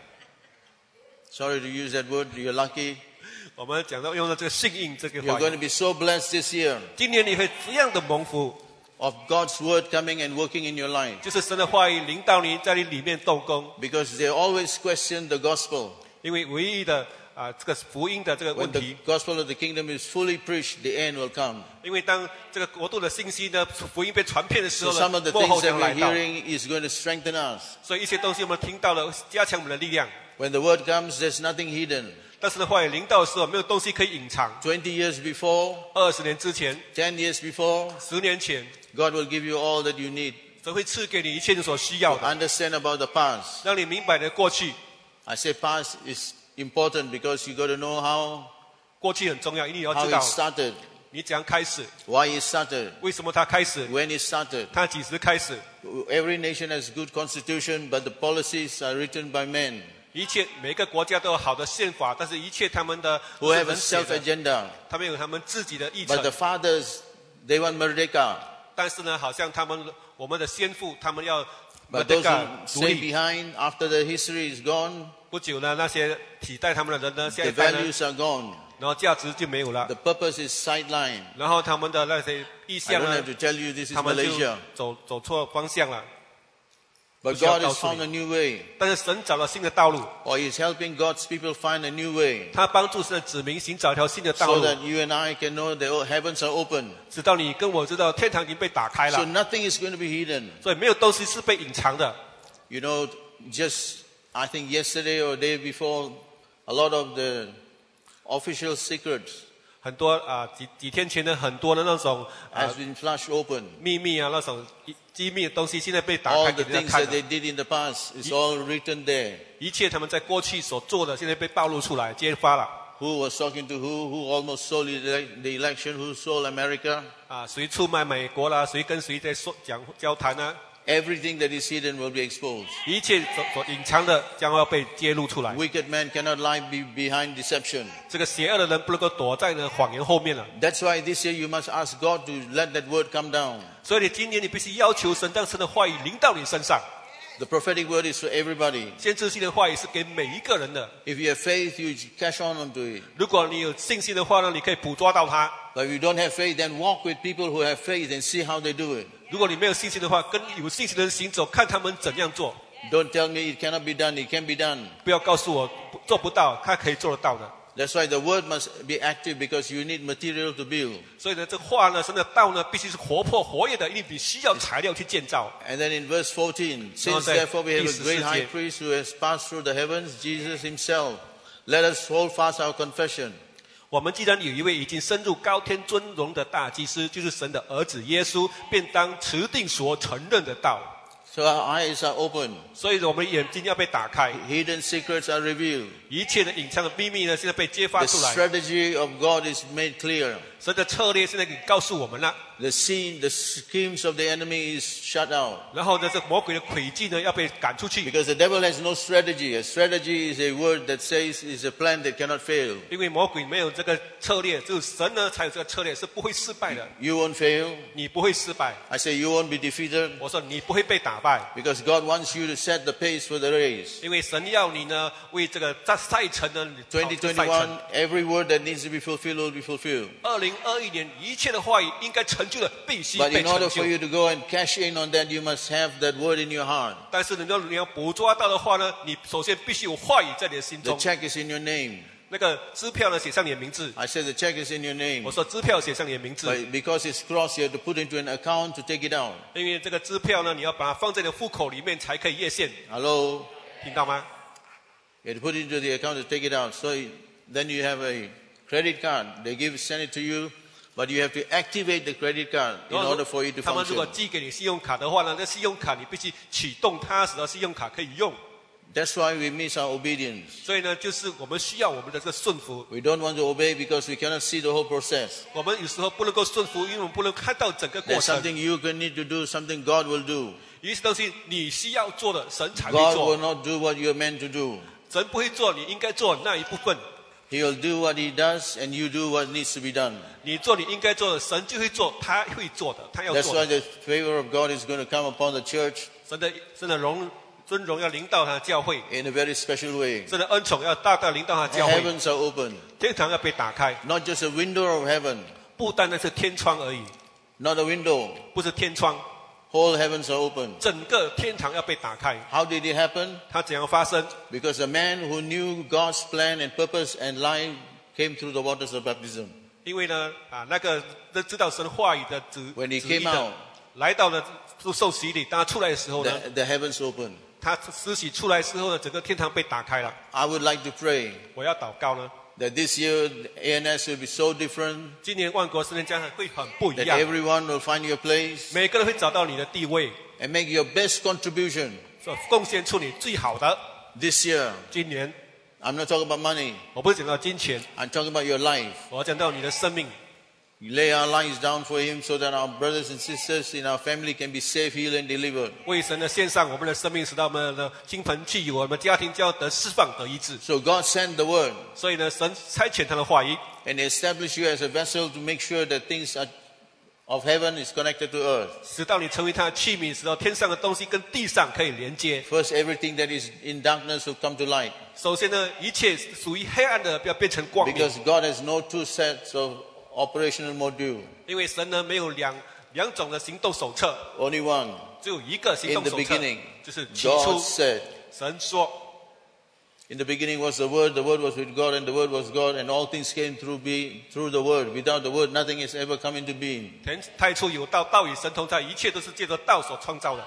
Speaker 1: Sorry to use that word, you're lucky.
Speaker 2: 我们讲到用到这个幸运这个
Speaker 1: You're
Speaker 2: 话
Speaker 1: going
Speaker 2: 语
Speaker 1: to，be so blessed this year
Speaker 2: 今年你会这样的蒙福，
Speaker 1: of God's word coming and working in your life.
Speaker 2: 就是神的话语临到你，在你里面动工。
Speaker 1: Because they always question the gospel.
Speaker 2: 因为唯一的这个福音的这个
Speaker 1: When
Speaker 2: 问
Speaker 1: the
Speaker 2: 题，
Speaker 1: gospel of the kingdom is fully preached, the end will come.
Speaker 2: 因为当这个国度的信息呢，福音被传遍的时
Speaker 1: So
Speaker 2: 候
Speaker 1: some
Speaker 2: 呢
Speaker 1: of the，
Speaker 2: 幕
Speaker 1: things
Speaker 2: 后
Speaker 1: that
Speaker 2: 将
Speaker 1: we're
Speaker 2: 来到。
Speaker 1: hearing is going to strengthen us.
Speaker 2: 所以一些东西我们听到了，加强我们的力量。
Speaker 1: When the word comes, there's nothing hidden.
Speaker 2: 但是呢，话语临到的时候，没有东西可以隐藏。
Speaker 1: 20 years before,
Speaker 2: 20年之前、
Speaker 1: 10 years before,
Speaker 2: 10年前，
Speaker 1: God will give you all that you need.
Speaker 2: 神会赐给你一切你所需要的，
Speaker 1: Understand about the past.
Speaker 2: 让你明白你的过去。
Speaker 1: I say past is important because you got to know how
Speaker 2: 过去很重要，因为你要
Speaker 1: it
Speaker 2: 知道
Speaker 1: started,
Speaker 2: 你怎样开始，
Speaker 1: why it started,
Speaker 2: 为什么它开始，
Speaker 1: when it started.
Speaker 2: 它几时开始。
Speaker 1: Every nation has good constitution, but the policies are written by men
Speaker 2: 一切每个国家都有好的宪法，但是一切他们的
Speaker 1: who have
Speaker 2: 是
Speaker 1: a
Speaker 2: 人写的
Speaker 1: self-agenda.
Speaker 2: 他们有他们自己的议
Speaker 1: But
Speaker 2: 程
Speaker 1: the。fathers They want Merdeka.
Speaker 2: 但是呢，好像我们的先父，他们要
Speaker 1: But those
Speaker 2: Merdeka
Speaker 1: who
Speaker 2: 独
Speaker 1: stay
Speaker 2: 立。
Speaker 1: behind after the history is gone,
Speaker 2: 不久呢，那些替代他们的人呢，下
Speaker 1: the
Speaker 2: 一代呢，
Speaker 1: values are gone.
Speaker 2: 然后价值就没有了，
Speaker 1: The purpose is sidelined.
Speaker 2: 然后他们的那些意
Speaker 1: I
Speaker 2: 向
Speaker 1: don't
Speaker 2: 呢
Speaker 1: have，to tell you this is
Speaker 2: 他们就
Speaker 1: Malaysia.
Speaker 2: 走错方向了。
Speaker 1: But
Speaker 2: 不需要
Speaker 1: God
Speaker 2: 告
Speaker 1: has
Speaker 2: 诉你。
Speaker 1: found a new way.
Speaker 2: 但是神找了新的道路，
Speaker 1: Or He's helping God's people find a new way.
Speaker 2: 他帮助神的子民寻找一条新的道
Speaker 1: So
Speaker 2: 路，
Speaker 1: that you and I can know the heavens are open.
Speaker 2: 直到你跟我知道天堂已经被打开
Speaker 1: So
Speaker 2: 了，
Speaker 1: nothing is going to be hidden.
Speaker 2: 所以没有东西是被隐藏的。
Speaker 1: You know, just I think yesterday or day before, a lot of the official secrets
Speaker 2: 很多几天前的很多的那种
Speaker 1: has been flashed open.
Speaker 2: 秘密啊，那种机密的东西，现在被打
Speaker 1: All
Speaker 2: 开
Speaker 1: the
Speaker 2: 给人
Speaker 1: things
Speaker 2: 家看
Speaker 1: that
Speaker 2: 了。
Speaker 1: they did in the past is all written there.
Speaker 2: 一切他们在过去所做的，现在被暴露出来、揭发了。
Speaker 1: Who was talking to who almost stole the election, who stole America.
Speaker 2: 谁出卖美国啦？谁跟谁在交谈呢？
Speaker 1: Everything that is hidden will be exposed.
Speaker 2: 一切所隐藏的将要被揭露出来。
Speaker 1: Wicked man cannot lie behind deception.
Speaker 2: 这个邪恶的人不能够躲在谎言后面了。
Speaker 1: That's why this year you must ask God to let that word come down.
Speaker 2: 所以你今年你必须要求神，让神的话语临到你身上。
Speaker 1: The prophetic word is for everybody.
Speaker 2: 先知性的话语是给每一个人的。
Speaker 1: If you have faith, you catch on onto it.
Speaker 2: 如果你有信心的话呢，你可以捕捉到它。
Speaker 1: But if you don't have faith, then walk with people who have faith and see how they do it.
Speaker 2: 如果你没有信心的话，跟有信心的人行走，看他们怎样做。
Speaker 1: Don't tell me it cannot be done. It can be done.
Speaker 2: 不要告诉我做不到，他可以做得到的。
Speaker 1: That's why the word must be active because you need material to build.
Speaker 2: 所以呢，这话呢，神的道呢，必须是活泼活跃的，因为你需要材料去建造。
Speaker 1: And then in verse 14, since therefore we have a great high priest who has passed through the heavens, Jesus himself, let us hold fast our confession.
Speaker 2: 我们既然有一位已经深入高天尊荣的大祭司，就是神的儿子耶稣，便当持定所承认的道。
Speaker 1: So our eyes are open.
Speaker 2: 所以我们眼睛要被打开，
Speaker 1: Hidden secrets are revealed.
Speaker 2: 一切的隐藏的秘密呢，现在被揭发
Speaker 1: The
Speaker 2: 出来。
Speaker 1: strategy of God is made clear.
Speaker 2: 神的策略现在给告诉我们了。
Speaker 1: The schemes of the enemy is shut out.
Speaker 2: 然后呢，这魔鬼的诡计呢，要被赶出去。
Speaker 1: Because the devil has no strategy. A strategy is a word that says is a plan that cannot fail.
Speaker 2: 因为魔鬼没有这个策略，只有神呢才有这个策略，是不会失败的。
Speaker 1: You won't fail.
Speaker 2: 你不会失败，
Speaker 1: I say you won't be defeated.
Speaker 2: 我说你不会被打败，
Speaker 1: Because God wants you to set the pace for the race.
Speaker 2: 因为神要你呢为这个赛程呢，你跑这个赛程。
Speaker 1: 2021, every word that needs to be fulfilled will be fulfilled.
Speaker 2: 2021年一切的话语应该成就的，必须
Speaker 1: But
Speaker 2: 被
Speaker 1: in
Speaker 2: 成
Speaker 1: order
Speaker 2: 就
Speaker 1: for。you to go and cash in on that, you must have that word in your heart.
Speaker 2: 但是你要捕捉到的话呢，你首先必须有话语在你的心
Speaker 1: The
Speaker 2: 中。
Speaker 1: check is in your name.
Speaker 2: 那个支票呢写上你的名字，
Speaker 1: I said the check is in your name.
Speaker 2: 我说支票写上你的名字，
Speaker 1: But because it's crossed, you have to put into an account to take it out.
Speaker 2: 因为这个支票呢，你要把它放在你的户口里面才可以验现，
Speaker 1: Hello?
Speaker 2: 听到吗？
Speaker 1: You have to put it into the account to take it out. So then you have a credit card. They send it to you, but you have to activate the credit card in order for it to
Speaker 2: 他们如果
Speaker 1: function.
Speaker 2: 寄给你信用卡的话呢，这信用卡你必须启动它，使到信用卡可以用。
Speaker 1: That's why we miss our obedience.
Speaker 2: 所以呢，就是我们需要我们的这个顺服。
Speaker 1: We don't want to obey because we cannot see the whole process.
Speaker 2: 我们有时候不能够顺服，因为我们不能看到整个过
Speaker 1: There's
Speaker 2: 程。
Speaker 1: something you can need to do, something God will do.
Speaker 2: 有些东西你需要做的，神才会
Speaker 1: God will
Speaker 2: 做。
Speaker 1: not do what you're meant to do.
Speaker 2: 神不会做，你应该做那一部分。
Speaker 1: He will do what He does, and you do what needs to be done.
Speaker 2: 你做你应该做的，神就会做，他会做的，他要
Speaker 1: That's
Speaker 2: 做
Speaker 1: why
Speaker 2: 的。
Speaker 1: the favor of God is going to come upon the church
Speaker 2: 神的尊荣要临到他的教会，
Speaker 1: in a very special way.
Speaker 2: 神的恩宠要大大临到他的
Speaker 1: The
Speaker 2: 教会，
Speaker 1: heavens are open.
Speaker 2: 天堂要被打开，
Speaker 1: Not just a window of heaven,
Speaker 2: 不单单是天窗而已，
Speaker 1: not a window.
Speaker 2: 不是天窗，
Speaker 1: Whole heavens are open.
Speaker 2: 整个天堂要被打开。
Speaker 1: How did it happen?
Speaker 2: 它怎样发生？
Speaker 1: Because a man who knew God's plan and purpose and life came through the waters of baptism.
Speaker 2: 因为呢，那个知道神话语的旨
Speaker 1: When he
Speaker 2: 旨意
Speaker 1: came
Speaker 2: 的
Speaker 1: out,，
Speaker 2: 来到了受洗礼，当他出来的时候呢，
Speaker 1: The heavens opened.
Speaker 2: 他施洗出来之后呢，整个天堂被打开了。
Speaker 1: I would like to pray
Speaker 2: 我要祷告呢，
Speaker 1: that this year ANS will be so different
Speaker 2: 今年万国圣灵家会很不一
Speaker 1: that
Speaker 2: 样，
Speaker 1: everyone will find your place
Speaker 2: 每个人会找到你的地位，
Speaker 1: and make your best contribution
Speaker 2: 贡献出你最好的。
Speaker 1: this year.
Speaker 2: 今年
Speaker 1: I'm not talking about money.
Speaker 2: 我不是讲到金钱，
Speaker 1: I'm talking about your life.
Speaker 2: 我要讲到你的生命。
Speaker 1: You lay our lives down for Him so that our brothers and sisters in our family can be safe, healed, and delivered.
Speaker 2: 为神的献上我们的生命，使到我们的金盆去有我们家庭将得释放得医治。
Speaker 1: So God sent the word
Speaker 2: 所以呢，神差遣他的话语，
Speaker 1: and established you as a vessel to make sure that things are of heaven is connected to earth.
Speaker 2: 使到你成为他的器皿，使到天上的东西跟地上可以连接。
Speaker 1: First, everything that is in darkness will come to light.
Speaker 2: 首先呢，一切属于黑暗的要变成光明，
Speaker 1: Because God has no two sets of operational module.
Speaker 2: 因为神呢没有两种的行动手册，
Speaker 1: Only one.
Speaker 2: 只有一个行
Speaker 1: In
Speaker 2: 动
Speaker 1: the
Speaker 2: 手册
Speaker 1: beginning,，
Speaker 2: 就是起
Speaker 1: God
Speaker 2: 初
Speaker 1: said,
Speaker 2: 神说。
Speaker 1: in the beginning was the Word was with God, and the Word was God, and all things came through the Word. Without the Word, nothing has ever come into being.
Speaker 2: 太初有道，道与神同在，一切都是借着道所创造的。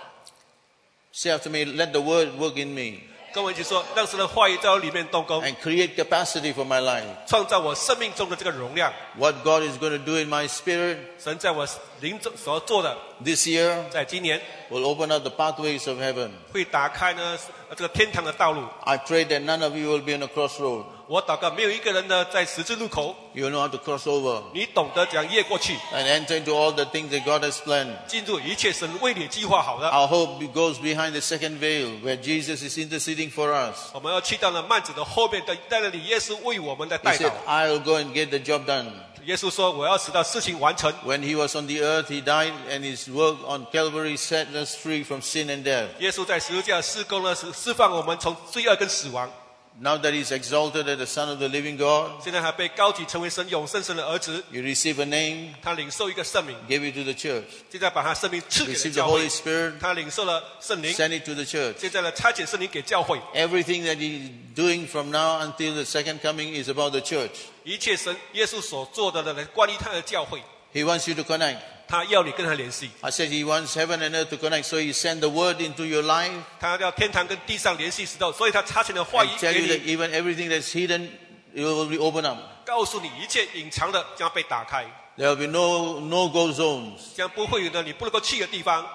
Speaker 1: Say after me, let the Word work in me
Speaker 2: 跟我一起说，让神的话语在我里面动工，
Speaker 1: and create capacity for my life.
Speaker 2: 创造我生命中的这个容量。
Speaker 1: What God is going to do in my spirit
Speaker 2: 神在我灵中所做的，
Speaker 1: this year
Speaker 2: 在今年
Speaker 1: will open up the pathways of heaven.
Speaker 2: 会打开呢这个天堂的道路。
Speaker 1: I pray that none of you will be on a crossroad.
Speaker 2: 我祷告，没有一个人呢在十字路口，
Speaker 1: You know how to cross over
Speaker 2: 你懂得怎样越过去，
Speaker 1: and enter into all the things that God has planned.
Speaker 2: 进入一切神为你计划好的。
Speaker 1: Our hope goes behind the second veil where Jesus is interceding for us.
Speaker 2: 我们要去到了幔子的后面的，在那里耶稣为我们的
Speaker 1: He
Speaker 2: 代
Speaker 1: said,
Speaker 2: 祷。
Speaker 1: I'll go and get the job done.
Speaker 2: 耶稣说：“我要使到事情完成。”
Speaker 1: When he was on the earth, he died, and his work on Calvary set us free from sin and death.
Speaker 2: 耶稣在十字架施工呢，是释放我们从罪恶跟死亡。
Speaker 1: Now that he's exalted as the Son of the living God,
Speaker 2: 现在还被高举成为神永生神的儿子，
Speaker 1: you receive a name,
Speaker 2: 他领受一个圣名，
Speaker 1: give it to the church.
Speaker 2: 现在把他生命赐给了
Speaker 1: Receive the
Speaker 2: 教会
Speaker 1: Holy。Spirit,
Speaker 2: 他领受了圣灵，
Speaker 1: send it to the church.
Speaker 2: 现在呢差遣圣灵给教会。
Speaker 1: Everything that he's doing from now until the second coming is about the church.
Speaker 2: 一切神耶稣所做的呢，关于他的教会，
Speaker 1: He wants you to connect.
Speaker 2: 他要你跟他联系，
Speaker 1: I said he wants heaven and earth to connect, so he sent the word into your life
Speaker 2: 他要天堂跟地上联系时候，所以他差遣了话语
Speaker 1: and tell
Speaker 2: 给
Speaker 1: you that
Speaker 2: 你，
Speaker 1: even everything that's hidden, it will be opened up.
Speaker 2: 告诉你一切隐藏的将被打开，
Speaker 1: There will be no-go zones.
Speaker 2: 将不会有呢你不能够去的地方，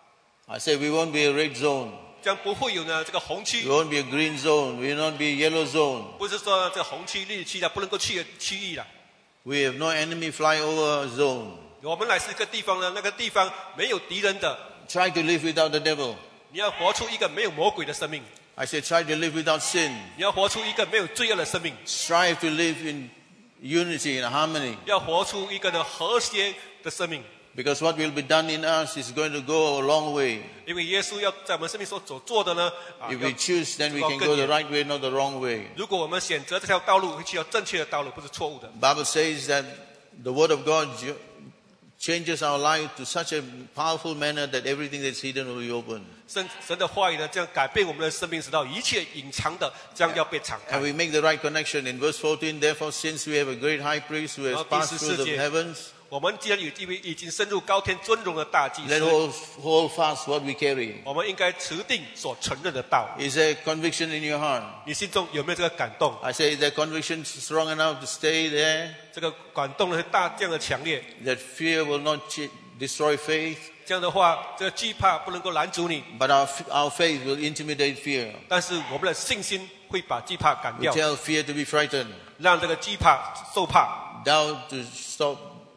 Speaker 1: I said we won't be a red zone.
Speaker 2: 将不会有呢这个红区
Speaker 1: We，won't be a green zone. We will not be a yellow zone.
Speaker 2: 不是说这个红区绿区的不能够去的区域了。
Speaker 1: We have no enemy flyover zone.
Speaker 2: 我们来是一个地方呢，那个地方没有敌人的，
Speaker 1: Try to live without the devil.
Speaker 2: 你要活出一个没有魔鬼的生命，
Speaker 1: I said try to live without sin.
Speaker 2: 你要活出一个没有罪恶的生命，
Speaker 1: Strive to live in unity and harmony.
Speaker 2: 要活出一个呢和谐的生命。
Speaker 1: Because what will be done in us is going to go a long way.
Speaker 2: 因为耶稣要在我们生命所做的呢，
Speaker 1: If
Speaker 2: 要
Speaker 1: we choose, then we can go the right way, not the wrong way.
Speaker 2: 如果我们选择这条道路，会去到正确的道路，不是错误的。
Speaker 1: The Bible says that the Word of God changes our life to such a powerful manner that everything that's hidden will be open.
Speaker 2: 神的话语呢，这样改变我们的生命，直到一切隐藏的将要被敞开
Speaker 1: And。we make the right connection. In verse 14, therefore, since we have a great high priest who has
Speaker 2: Now,
Speaker 1: passed
Speaker 2: this
Speaker 1: through
Speaker 2: is
Speaker 1: the
Speaker 2: it.
Speaker 1: heavens,
Speaker 2: 我们既然已经深入高天尊荣的大祭
Speaker 1: let
Speaker 2: 司，
Speaker 1: hold fast what we carry.
Speaker 2: 我们应该持定所承认的道。
Speaker 1: Is there conviction in your heart?
Speaker 2: 你心中有没有这个感动？
Speaker 1: I say, is that conviction strong enough to stay there?
Speaker 2: 这个感动呢，这样的强烈，
Speaker 1: That fear will not destroy faith,
Speaker 2: 这样的话，这个惧怕不能够拦阻你，
Speaker 1: but our faith will intimidate fear.
Speaker 2: 但是我们的信心会把惧怕赶
Speaker 1: We
Speaker 2: 掉，
Speaker 1: tell fear to be frightened,
Speaker 2: 让这个惧怕受怕，
Speaker 1: doubt to stop,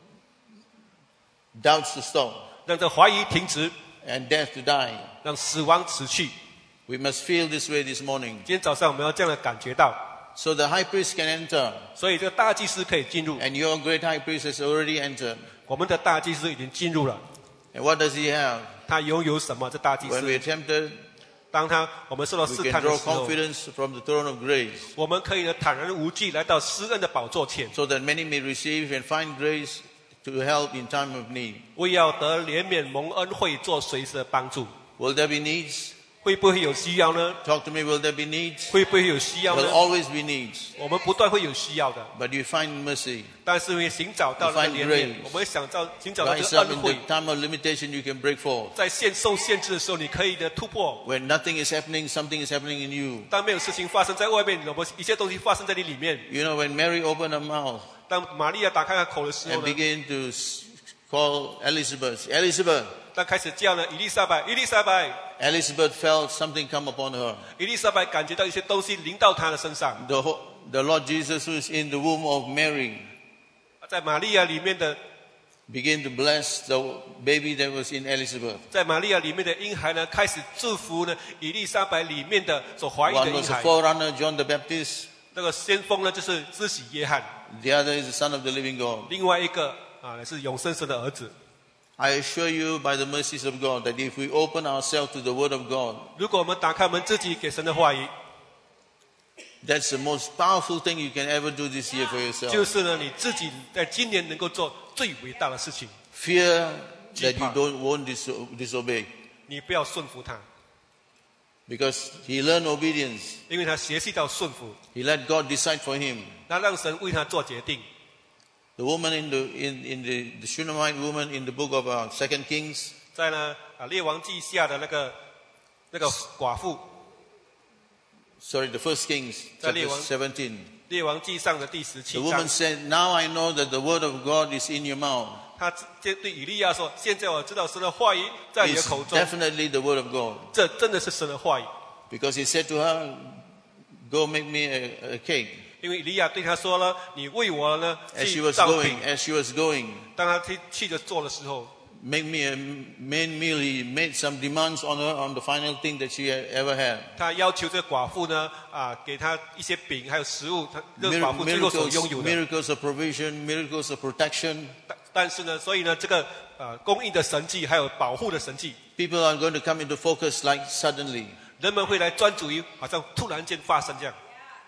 Speaker 1: doubts to stop,
Speaker 2: 让这怀疑停止，
Speaker 1: and death to die.
Speaker 2: 让死亡死去。
Speaker 1: We must feel this way this morning.
Speaker 2: 今天早上我们要这样的感觉到，
Speaker 1: So the high priest can enter,
Speaker 2: 所以这个大祭司可以进入，
Speaker 1: and your great high priest has already entered.
Speaker 2: 我们的大祭司已经进入了。
Speaker 1: And what does he have?
Speaker 2: 他拥有什么？这大祭
Speaker 1: When
Speaker 2: 司，
Speaker 1: we're tempted,
Speaker 2: 当我们受到
Speaker 1: we
Speaker 2: 试
Speaker 1: can
Speaker 2: 探的
Speaker 1: draw
Speaker 2: 时候，
Speaker 1: confidence from the throne of grace,
Speaker 2: 我们可以呢坦然无惧来到施恩的宝座前，
Speaker 1: so that many may receive and find grace to help in time of need.
Speaker 2: 为要得怜悯蒙恩惠，做随时的帮助。
Speaker 1: Will there be needs?
Speaker 2: 会不会有需要呢？
Speaker 1: Talk to me, will there be needs?
Speaker 2: 会不会有需要
Speaker 1: Will
Speaker 2: 呢？
Speaker 1: always be needs.
Speaker 2: 我们不断会有需要的，
Speaker 1: But you find mercy.
Speaker 2: 但是会寻找到那个
Speaker 1: You find
Speaker 2: 怜悯
Speaker 1: grace.，
Speaker 2: 我们寻找到这
Speaker 1: Rise
Speaker 2: 个
Speaker 1: up
Speaker 2: 恩
Speaker 1: in
Speaker 2: 惠
Speaker 1: the。time of limitation, you can break forth.
Speaker 2: 在受限制的时候，你可以的突破。
Speaker 1: When nothing is happening, something is happening in you.
Speaker 2: 当没有事情发生在外面，我们一切东西发生在你里面。
Speaker 1: You know, when Mary opened her mouth
Speaker 2: 当玛利亚打开她口的时候
Speaker 1: and
Speaker 2: 呢，
Speaker 1: began to call Elizabeth, Elizabeth,
Speaker 2: 当开始叫呢，伊丽莎白，伊丽莎白，
Speaker 1: Elizabeth felt something come upon her.
Speaker 2: 伊丽莎白感觉到一些东西临到她的身上。
Speaker 1: The Lord Jesus, who is in the womb of Mary,
Speaker 2: 在玛利亚里面的，
Speaker 1: began to bless the baby that was in Elizabeth.
Speaker 2: 在玛利亚里面的婴孩呢，开始祝福呢伊丽莎白里面的所怀孕的
Speaker 1: One
Speaker 2: 婴
Speaker 1: was a
Speaker 2: 孩。
Speaker 1: forerunner, John the Baptist.
Speaker 2: 那个先锋呢，就是施洗约翰，
Speaker 1: The other is the Son of the living God.
Speaker 2: 另外一个是永生神的儿子。
Speaker 1: I assure you by the mercies of God that if we open ourselves to the Word of God,
Speaker 2: 如果我们打开我们自己给神的话语，
Speaker 1: that's the most powerful thing you can ever do this year for
Speaker 2: 就
Speaker 1: yourself.
Speaker 2: 是呢，你自己在今年能够做最伟大的事情。
Speaker 1: Fear that you won't disobey.
Speaker 2: 你不要顺服他，
Speaker 1: Because he learned obedience.
Speaker 2: 因为他学习到顺服，
Speaker 1: He let God decide for him.
Speaker 2: 那让神为他做决定。
Speaker 1: The woman in the Shunammite woman in the book of 2 Kings,
Speaker 2: 在呢列王记下的那个寡妇，
Speaker 1: the 1 Kings, chapter 17.
Speaker 2: 列王记上的第
Speaker 1: The
Speaker 2: 17
Speaker 1: woman
Speaker 2: 章，
Speaker 1: said, "Now I know that the word of God is in your mouth.
Speaker 2: 他对以利亚说：“现在我知道神的话语在你的
Speaker 1: It's
Speaker 2: 口中，
Speaker 1: definitely the word of God."
Speaker 2: 这真的是神的话语。
Speaker 1: Because he said to her, "Go make me a cake."
Speaker 2: 因为以利亚对他说了：“你为我呢
Speaker 1: As she
Speaker 2: 去
Speaker 1: was
Speaker 2: 造
Speaker 1: going,
Speaker 2: 饼。
Speaker 1: as she was going, ”
Speaker 2: 当他去着做的时候，
Speaker 1: make me a main meal. He made some demands on her on the final thing that she had ever had.
Speaker 2: 他要求这个寡妇呢给他一些饼还有食物，他这个寡妇最后所拥有的。
Speaker 1: Miracles of provision, miracles of protection.
Speaker 2: 但是呢，所以呢，这个供应的神迹还有保护的神迹，
Speaker 1: People are going to come into focus like suddenly.
Speaker 2: 人们会来专注于好像突然间发生这样。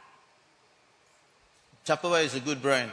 Speaker 1: Tupperware is a good brand.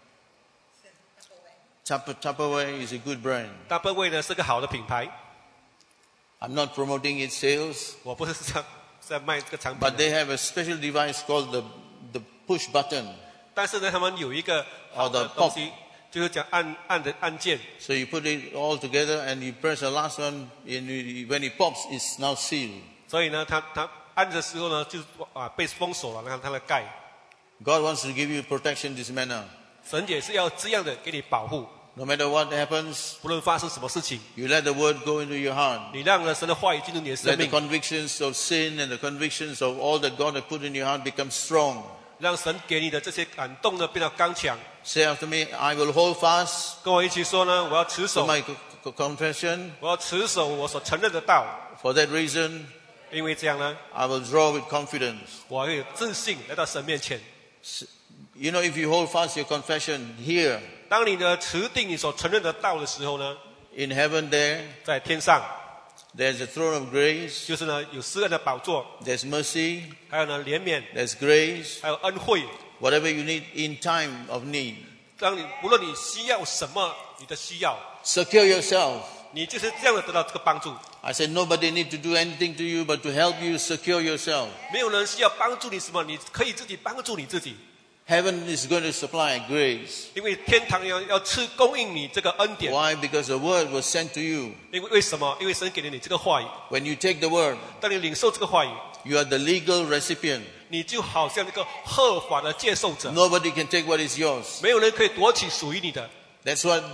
Speaker 1: Tupperware is a good brand.
Speaker 2: 大本味呢是个好的品牌，
Speaker 1: I'm not promoting its sales,
Speaker 2: 我不是在卖这个产品
Speaker 1: but they have a special device called the push button.
Speaker 2: 但是呢，他们有一个好的东西，就是讲按键，
Speaker 1: So you put it all together and you press the last one, and when it pops, it's now sealed.
Speaker 2: 所以呢，他按的时候呢，就被封锁了，然后它的盖。
Speaker 1: God wants to give you protection this manner.
Speaker 2: 神也是要这样的给你保护，
Speaker 1: No matter what happens,
Speaker 2: 不论发生什么事情，
Speaker 1: you let the word go into your heart.
Speaker 2: 你让了神的话语进入你的生
Speaker 1: Let the
Speaker 2: 命，
Speaker 1: convictions of sin and the convictions of all that God has put in your heart become strong.
Speaker 2: 让神给你的这些感动呢变得刚强。
Speaker 1: Say after me, I will hold fast
Speaker 2: 跟我一起说呢，我要持
Speaker 1: to
Speaker 2: 守，
Speaker 1: my confession.
Speaker 2: 我要持守我所承认的道，
Speaker 1: For that reason,
Speaker 2: 因为这样呢，
Speaker 1: I will draw with confidence.
Speaker 2: 我会有自信来到神面前。
Speaker 1: You know, if you hold fast your confession here,
Speaker 2: 当你的持定你所承认的道的时候呢，
Speaker 1: in heaven there,
Speaker 2: 在天上
Speaker 1: there's a throne of grace,
Speaker 2: 就是呢有施恩的宝座，
Speaker 1: there's mercy,
Speaker 2: 还有呢怜悯，
Speaker 1: there's grace,
Speaker 2: 还有恩惠。
Speaker 1: whatever you need in time of need.
Speaker 2: 当你无论你需要什么，你的需要，
Speaker 1: Secure yourself.
Speaker 2: 你就是这样的得到这个帮助。
Speaker 1: I said nobody need to do anything to you but to help you secure yourself.
Speaker 2: 没有人需要帮助你什么，你可以自己帮助你自己。
Speaker 1: Heaven is going to supply grace.
Speaker 2: 因为天堂要供应你这个恩典。
Speaker 1: Why? Because the word was sent to you.
Speaker 2: 为什么？因为神给了你这个话语。
Speaker 1: When you take the word,
Speaker 2: 当你领受这个话语，
Speaker 1: you are the legal recipient.
Speaker 2: 你就好像那个合法的接受者，
Speaker 1: Nobody can take what is yours.
Speaker 2: 没有人可以夺取属于你的。
Speaker 1: That's what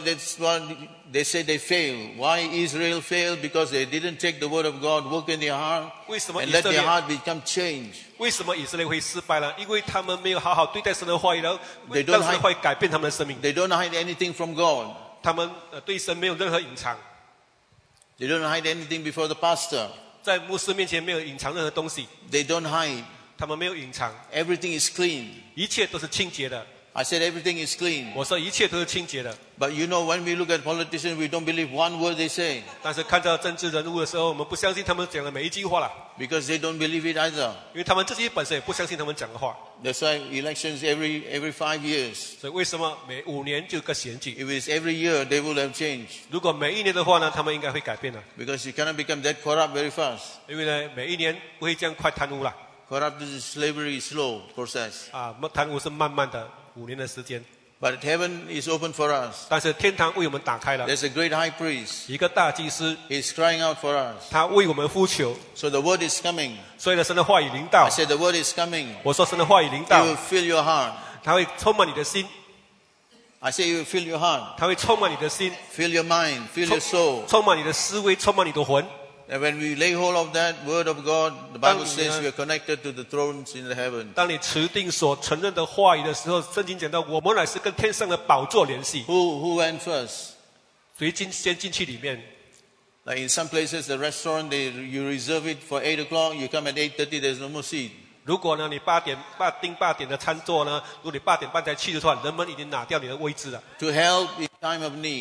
Speaker 1: they say they fail. Why Israel failed? Because they didn't take the word of God, work in their heart,
Speaker 2: 为什么
Speaker 1: and
Speaker 2: 以
Speaker 1: let
Speaker 2: 色列
Speaker 1: their heart become changed.
Speaker 2: 为什么以色列会失败呢？因为他们没有好好对待神的话语，然后
Speaker 1: They don't
Speaker 2: 让神的话语改变他们的生命。
Speaker 1: They don't hide anything from God.
Speaker 2: 他们对神没有任何隐藏，
Speaker 1: They don't hide anything before the pastor.
Speaker 2: 在牧师面前没有隐藏任何东西，
Speaker 1: They don't hide.
Speaker 2: 他们没有隐藏，
Speaker 1: Everything is clean.
Speaker 2: 一切都是清洁的。
Speaker 1: I said everything is clean.
Speaker 2: 我说一切都是清洁的。
Speaker 1: But you know, when we look at politicians, we don't believe one word they say
Speaker 2: 但是看到政治人物的时候，我们不相信他们讲的每一句话了，
Speaker 1: because they don't believe it either.
Speaker 2: 因为他们自己本身也不相信他们讲的话。
Speaker 1: That's why elections every 5 years.
Speaker 2: 所以为什么每5年就有个选举？
Speaker 1: If it's every year, they will have changed
Speaker 2: 如果每一年的话呢，他们应该会改变的，
Speaker 1: because you cannot become that corrupt very fast.
Speaker 2: 因为呢，每一年不会这样快贪污了。
Speaker 1: Corrupt is slavery is slow process.
Speaker 2: 贪污是慢慢的5年的时间，
Speaker 1: But heaven is open for us.
Speaker 2: 但是天堂为我们打开了，
Speaker 1: There's a great high priest.
Speaker 2: 一个大祭司，
Speaker 1: He's crying out for us.
Speaker 2: 他为我们呼求，
Speaker 1: So the word is coming.
Speaker 2: 所以呢，神的话语临到
Speaker 1: I。said the word is coming.
Speaker 2: 我说神的话语临
Speaker 1: It
Speaker 2: 到，
Speaker 1: will fill your heart.
Speaker 2: 它会充满你的心，
Speaker 1: I say it will fill your heart.
Speaker 2: 它会充满你的心，
Speaker 1: Fill your mind. Fill your soul.
Speaker 2: 充满你的思维，充满你的魂。
Speaker 1: And when we lay hold of that word of God, the Bible
Speaker 2: 当你呢
Speaker 1: says we are connected to the thrones in the heaven.
Speaker 2: 当你持定所承认的话语的时候，圣经讲到，我们乃是跟天上的宝座联系。
Speaker 1: Who went first?
Speaker 2: 谁先进去里面？
Speaker 1: Like in some places, the restaurant, you reserve it for 8 o'clock. You come at 8:30. There's no more seat.
Speaker 2: 如果呢，你8点的餐桌呢，如果你8点半才去的话，人们已经拿掉你的位置了。
Speaker 1: To help in time of need.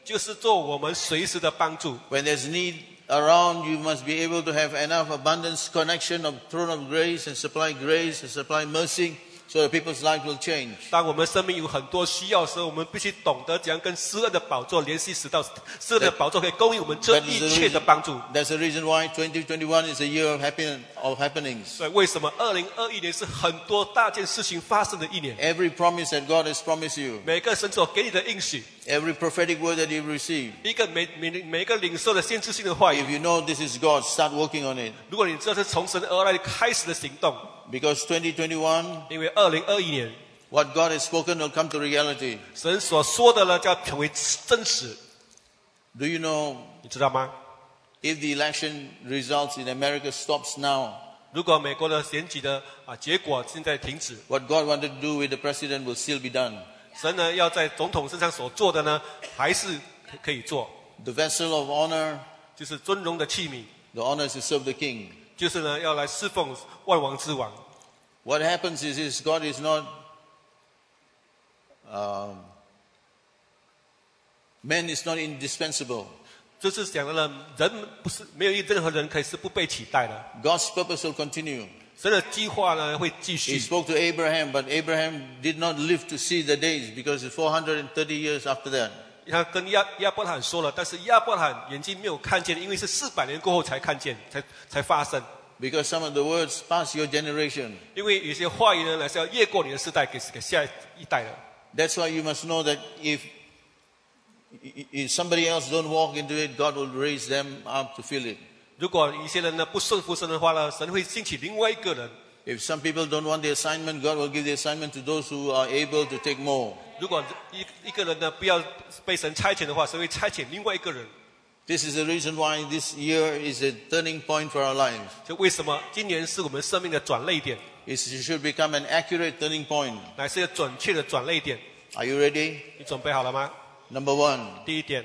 Speaker 2: 就是做我们随时的帮助。
Speaker 1: When there's need around, you must be able to have enough abundance connection of throne of grace and supply mercy, so that people's life will change.
Speaker 2: 当我们生命有很多需要的时候，我们必须懂得怎样跟施恩的宝座联系，使到施恩的宝座可以供应我们这一切的帮助。
Speaker 1: That's the reason why 2021 is a year of happenings.
Speaker 2: 所以为什么2021年是很多大件事情发生的一年？
Speaker 1: Every promise that God has promised you,
Speaker 2: 每个神所给你的应许，
Speaker 1: every prophetic word that you've received,
Speaker 2: 每个领受的先知性的话语，
Speaker 1: if you know this is God, start working on it.
Speaker 2: 如果你知道是从神而来开始的行动，
Speaker 1: Because 2021,
Speaker 2: 因为2021年
Speaker 1: what God has spoken will come to reality.
Speaker 2: 神所说的呢，就要成为真实。
Speaker 1: Do you know,
Speaker 2: 你知道吗？
Speaker 1: if the election results in America stops now,
Speaker 2: 如果美国的选举的结果现在停止，
Speaker 1: what God wanted to do with the president will still be done.
Speaker 2: 神呢要在总统身上所做的呢，还是可以做，
Speaker 1: The vessel of honor,
Speaker 2: 就是尊荣的器皿，
Speaker 1: the honor is to serve the king.
Speaker 2: 就是呢要来侍奉万王之王。
Speaker 1: What happens is God is not, man is not indispensable.
Speaker 2: 就是讲的呢，人不是没有任何人可以是不被取代的。
Speaker 1: God's purpose will continue.
Speaker 2: 神的计划呢会继
Speaker 1: He
Speaker 2: 续。
Speaker 1: spoke to Abraham, but Abraham did not live to see the days because 430 years after that.
Speaker 2: 他跟亚伯拉罕说了，但是亚伯拉罕眼睛没有看见，因为是400年过后才看见，才发生。
Speaker 1: Because some of the words pass your generation.
Speaker 2: 因为有些话语呢，乃是要越过你的世代，给下一代的。
Speaker 1: That's why you must know that if somebody else don't walk into it, God will raise them up to fill it.
Speaker 2: 如果一些人呢不顺服神的话呢，神会兴起另外一个人。
Speaker 1: If some people don't want the assignment, God will give the assignment to those who are able to take more.
Speaker 2: 如果一个人呢不要被神差遣的话，神会差遣另外一个人。
Speaker 1: This is the reason why this year is a turning point for our lives.
Speaker 2: 就为什么今年是我们生命的转捩点，
Speaker 1: It should become an accurate turning point.
Speaker 2: 乃是一个准确的转捩点。
Speaker 1: Are you ready?
Speaker 2: 你准备好了吗？
Speaker 1: Number 1,
Speaker 2: 第一点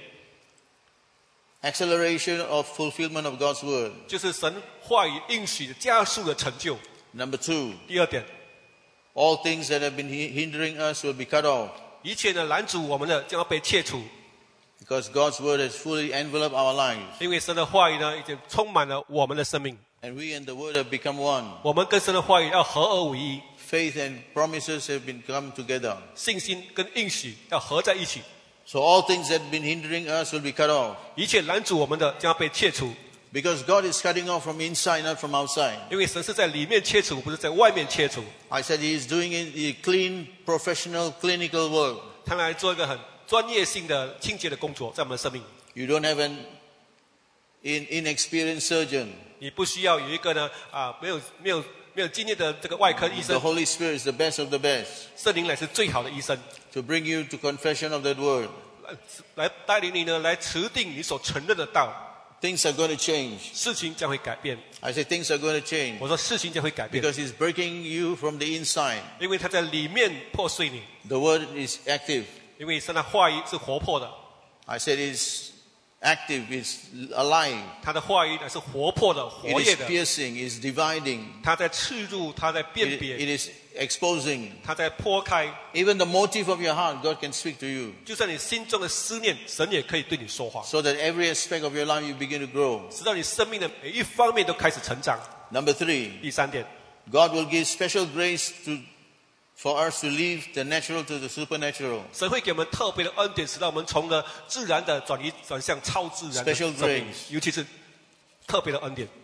Speaker 1: acceleration of fulfillment of God's word.
Speaker 2: 就是神话语应许的加速的成就。
Speaker 1: Number 2,
Speaker 2: 第二点，
Speaker 1: all things that have been hindering us will be cut off
Speaker 2: 一切呢拦阻我们的将要被切除，
Speaker 1: because God's word has fully enveloped our lives.
Speaker 2: 因为神的话语呢已经充满了我们的生命。
Speaker 1: And we and the word have become one.
Speaker 2: 我们跟神的话语要合而为一，
Speaker 1: Faith and promises have been come together.
Speaker 2: 信心跟应许要合在一起。
Speaker 1: So all things that have been hindering us will be cut off.
Speaker 2: 一切拦阻我们的将要被切除，
Speaker 1: Because God is cutting off from inside, not from outside.
Speaker 2: 因为神是在里面切除，不是在外面切除。
Speaker 1: I said He is doing it the clean, professional, clinical work.
Speaker 2: 他来做一个很专业性的清洁的工作，在我们的生命。
Speaker 1: You don't have an inexperienced surgeon.
Speaker 2: 你不需要有一个呢没有经验的这个外科医
Speaker 1: The
Speaker 2: 生，
Speaker 1: Holy Spirit is the best of the best
Speaker 2: 圣灵乃是最好的医生，
Speaker 1: to bring you to confession of that word.
Speaker 2: 来带领你呢来持定你所承认的道，
Speaker 1: Things are going to change.
Speaker 2: 事情将会改变。
Speaker 1: I say things are going to change
Speaker 2: 我说事情将会改变，
Speaker 1: because He's breaking you from the inside.
Speaker 2: 因为他在里面破碎你，
Speaker 1: The word is active.
Speaker 2: 因为神的话语是活泼的，
Speaker 1: I said it's active, it's alive.
Speaker 2: 他的话语乃是活泼的、活
Speaker 1: It
Speaker 2: 跃
Speaker 1: is
Speaker 2: 的，
Speaker 1: piercing, it's dividing,
Speaker 2: 他在刺入，他在辨
Speaker 1: it
Speaker 2: 别，
Speaker 1: is exposing.
Speaker 2: 他在剖开。
Speaker 1: Even the motive of your heart, God can speak to you
Speaker 2: 就算你心中的思念，神也可以对你说话，
Speaker 1: so that every aspect of your life you begin to grow.
Speaker 2: 直到你生命的每一方面都开始成长。
Speaker 1: Number 3,
Speaker 2: 第三点，
Speaker 1: God will give special grace for us to leave the natural to the supernatural.
Speaker 2: 神会给我们特别的恩典，使到我们从了自然的转向超自然的
Speaker 1: Special
Speaker 2: 生命
Speaker 1: grace，
Speaker 2: 尤其是特别的恩典。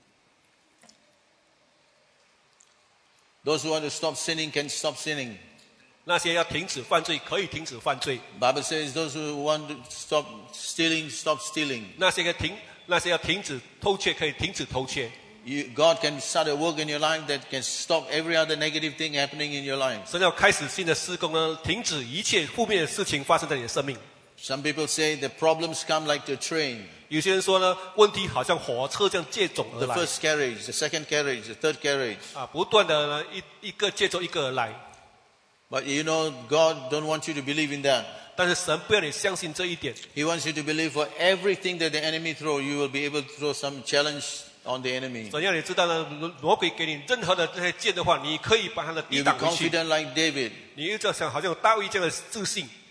Speaker 1: Those who want to stop sinning can stop sinning.
Speaker 2: 那些要停止犯罪，可以停止犯罪；
Speaker 1: Bible says those who want to stop stealing, stop stealing.
Speaker 2: 那些要停止偷窃，可以停止偷窃。
Speaker 1: God can start a work in your life that can stop every other negative thing happening in your life.
Speaker 2: 神要开始新的施工呢，停止一切负面的事情发生在你的生命。
Speaker 1: Some people say the problems come like the train.
Speaker 2: 有些人说呢，问题好像火车这样接踵而
Speaker 1: The
Speaker 2: 来
Speaker 1: first carriage, the second carriage, the third carriage.
Speaker 2: 不断的呢一个接着一个而来。
Speaker 1: But you know, God don't want you to believe in that.
Speaker 2: 但是神不要你相信这一点，
Speaker 1: He wants you to believe for everything that the enemy throw, you will be able to throw some challenge on the enemy.
Speaker 2: 神要你知道呢，魔鬼给你任何的这些剑的话，你可以把它的抵
Speaker 1: You'll be
Speaker 2: 挡回去。
Speaker 1: confident like David.
Speaker 2: 你就想好像有大卫这样的自信。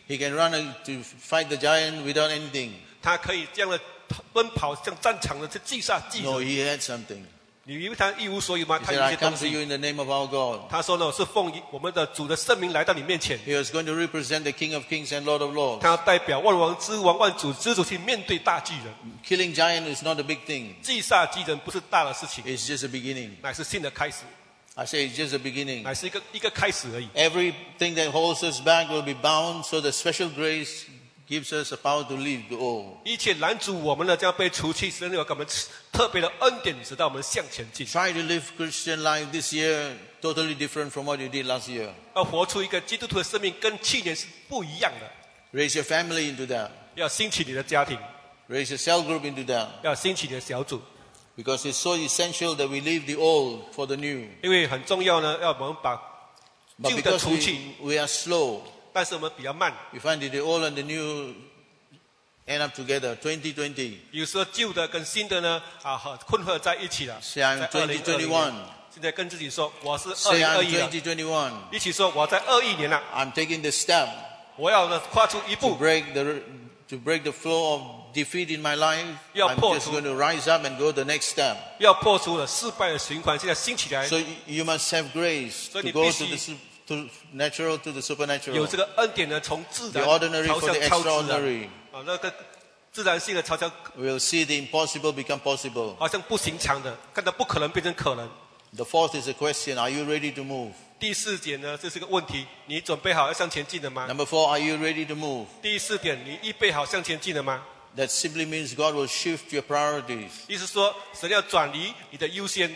Speaker 1: He can run to fight the giant without anything.
Speaker 2: 他可以这样的奔跑，像战场的去击杀巨
Speaker 1: No,
Speaker 2: 人。
Speaker 1: he had something.
Speaker 2: 你以为他一无所有吗？
Speaker 1: He
Speaker 2: 他
Speaker 1: said,
Speaker 2: 有一
Speaker 1: I
Speaker 2: 些
Speaker 1: come
Speaker 2: 东
Speaker 1: to you
Speaker 2: 西。
Speaker 1: in the name of our God.
Speaker 2: 他说呢，我是奉我们的主的圣名来到你面前。
Speaker 1: He was going to represent the King of Kings and Lord of Lords.
Speaker 2: 他要代表万王之王、万主之主去面对大巨人。
Speaker 1: Killing giant is not a big thing.
Speaker 2: 击杀巨人不是大的事情，
Speaker 1: It's just a beginning.
Speaker 2: 乃是新的开始，
Speaker 1: I say it's just a beginning.
Speaker 2: 乃是一个开始而已。
Speaker 1: Everything that holds us back will be bound, so the special grace gives us the power to leave the old.
Speaker 2: 一切拦阻我们的将被除去，神有给我们特别的恩典，使到我们向前进。
Speaker 1: Try to live Christian life this year totally different from what you did last year.
Speaker 2: 要活出一个基督徒的生命，跟去年是不一样的。
Speaker 1: Raise your family into that.
Speaker 2: 要兴起你的家庭，
Speaker 1: Raise your cell group into that.
Speaker 2: 要兴起你的小组，
Speaker 1: Because it's so essential that we leave the old for the new.
Speaker 2: 因为很重要呢，要我们把
Speaker 1: But
Speaker 2: 旧的
Speaker 1: because
Speaker 2: 除去。
Speaker 1: we are slow,
Speaker 2: 但是我们比较慢，
Speaker 1: we find that the old and the new end up together. 2020.
Speaker 2: 有时候旧的跟新的呢和混合在一起了。
Speaker 1: Say I'm
Speaker 2: 在2021
Speaker 1: 2021.
Speaker 2: 现在跟自己说我是
Speaker 1: Say I'm
Speaker 2: 2021了，
Speaker 1: 2021.
Speaker 2: 一起说我在21年了，
Speaker 1: I'm taking the step
Speaker 2: 我要呢跨出一
Speaker 1: to
Speaker 2: 步，
Speaker 1: break the flow of defeat in my life.
Speaker 2: Yeah,
Speaker 1: I'm
Speaker 2: Paul,
Speaker 1: just
Speaker 2: too.
Speaker 1: going to rise up and go the next step.
Speaker 2: 要破除了失败的循环，现在兴起来，
Speaker 1: So you must have grace
Speaker 2: So
Speaker 1: to
Speaker 2: 你
Speaker 1: go
Speaker 2: 必
Speaker 1: to
Speaker 2: 须
Speaker 1: the natural to the
Speaker 2: 有
Speaker 1: supernatural.
Speaker 2: 这个恩典呢，从自然
Speaker 1: The ordinary
Speaker 2: 朝
Speaker 1: for
Speaker 2: 向
Speaker 1: the
Speaker 2: 超自
Speaker 1: extraordinary.
Speaker 2: 然那个自然性的朝向
Speaker 1: We'll see the impossible become possible.
Speaker 2: 好像不寻常的，看到不可能变成可能。
Speaker 1: The fourth is a question: Are you ready to move?
Speaker 2: 第四点呢，这是个问题，你准备好要向前进了吗？
Speaker 1: Number 4: Are you ready to move?
Speaker 2: 第四点，你预备好向前进了吗？
Speaker 1: That simply means God will shift your priorities.
Speaker 2: 意思说，神要转移你的优先，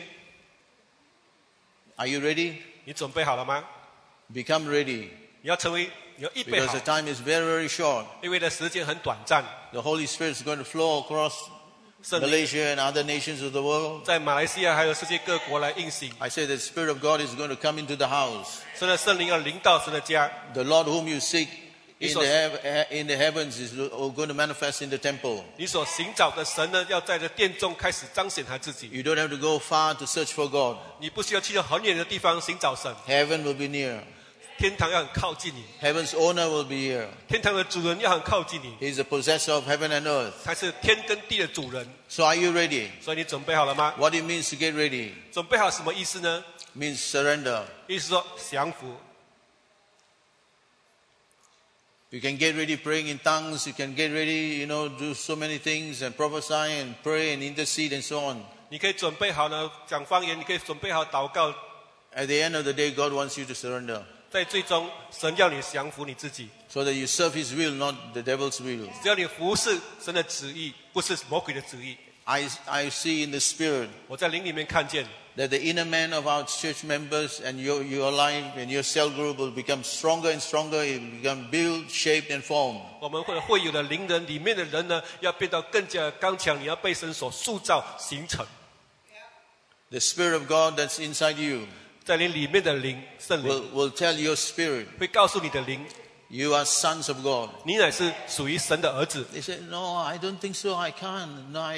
Speaker 1: Are you ready?
Speaker 2: 你准备好了吗？
Speaker 1: Become ready.
Speaker 2: 你要预备
Speaker 1: Because
Speaker 2: 好
Speaker 1: the，time is very, very short.
Speaker 2: 因为的时间很短暂。
Speaker 1: The Holy Spirit is going to flow across
Speaker 2: 圣灵
Speaker 1: Malaysia and other nations of the world.
Speaker 2: 在马来西亚还有世界各国来运行，
Speaker 1: I say the Spirit of God is going to come into the house.
Speaker 2: 神的圣灵要临到神的家。
Speaker 1: The Lord whom you seek in
Speaker 2: Jesus.
Speaker 1: in the heavens is going to manifest in the temple.
Speaker 2: 你所寻找的神呢，要在这殿中开始彰显他自己。
Speaker 1: You don't have to go far to search for God.
Speaker 2: 你不需要去到很远的地方寻找神，
Speaker 1: Heaven will be near.
Speaker 2: 天堂要很靠近你，
Speaker 1: Heaven's owner will be here.
Speaker 2: 天堂的主人要很靠近你，
Speaker 1: He's the possessor of heaven and earth.
Speaker 2: 他是天跟地的主人。
Speaker 1: So are you ready?
Speaker 2: 所以你准备好了吗？
Speaker 1: What it means to get ready?
Speaker 2: 准备好什么意思呢？
Speaker 1: Means surrender.
Speaker 2: 意思说降服。
Speaker 1: You can get ready praying in tongues. You can get ready, do so many things and prophesy and pray and intercede and so on.
Speaker 2: 你可以准备好呢讲方言，你可以准备好祷告。
Speaker 1: At the end of the day, God wants you to surrender
Speaker 2: 在最终，神要你降服你自己，
Speaker 1: so that you serve His will, not the devil's will.
Speaker 2: 只要你服侍神的旨意，不是魔鬼的旨意。
Speaker 1: I see in the Spirit
Speaker 2: 我在灵里面看见，
Speaker 1: that the inner man of our church members and your life and your cell group will become stronger and stronger. It will become built, shaped, and formed.
Speaker 2: 我们会有的灵人里面的人呢，要变到更加刚强，你要被神所塑造形成。
Speaker 1: The Spirit of God that's inside you
Speaker 2: 在你里面的灵，圣灵
Speaker 1: will tell your spirit,
Speaker 2: 会告诉你的灵，
Speaker 1: you are sons of God.
Speaker 2: 你乃是属于神的儿子。
Speaker 1: They say, no, I don't think so. I can't. No,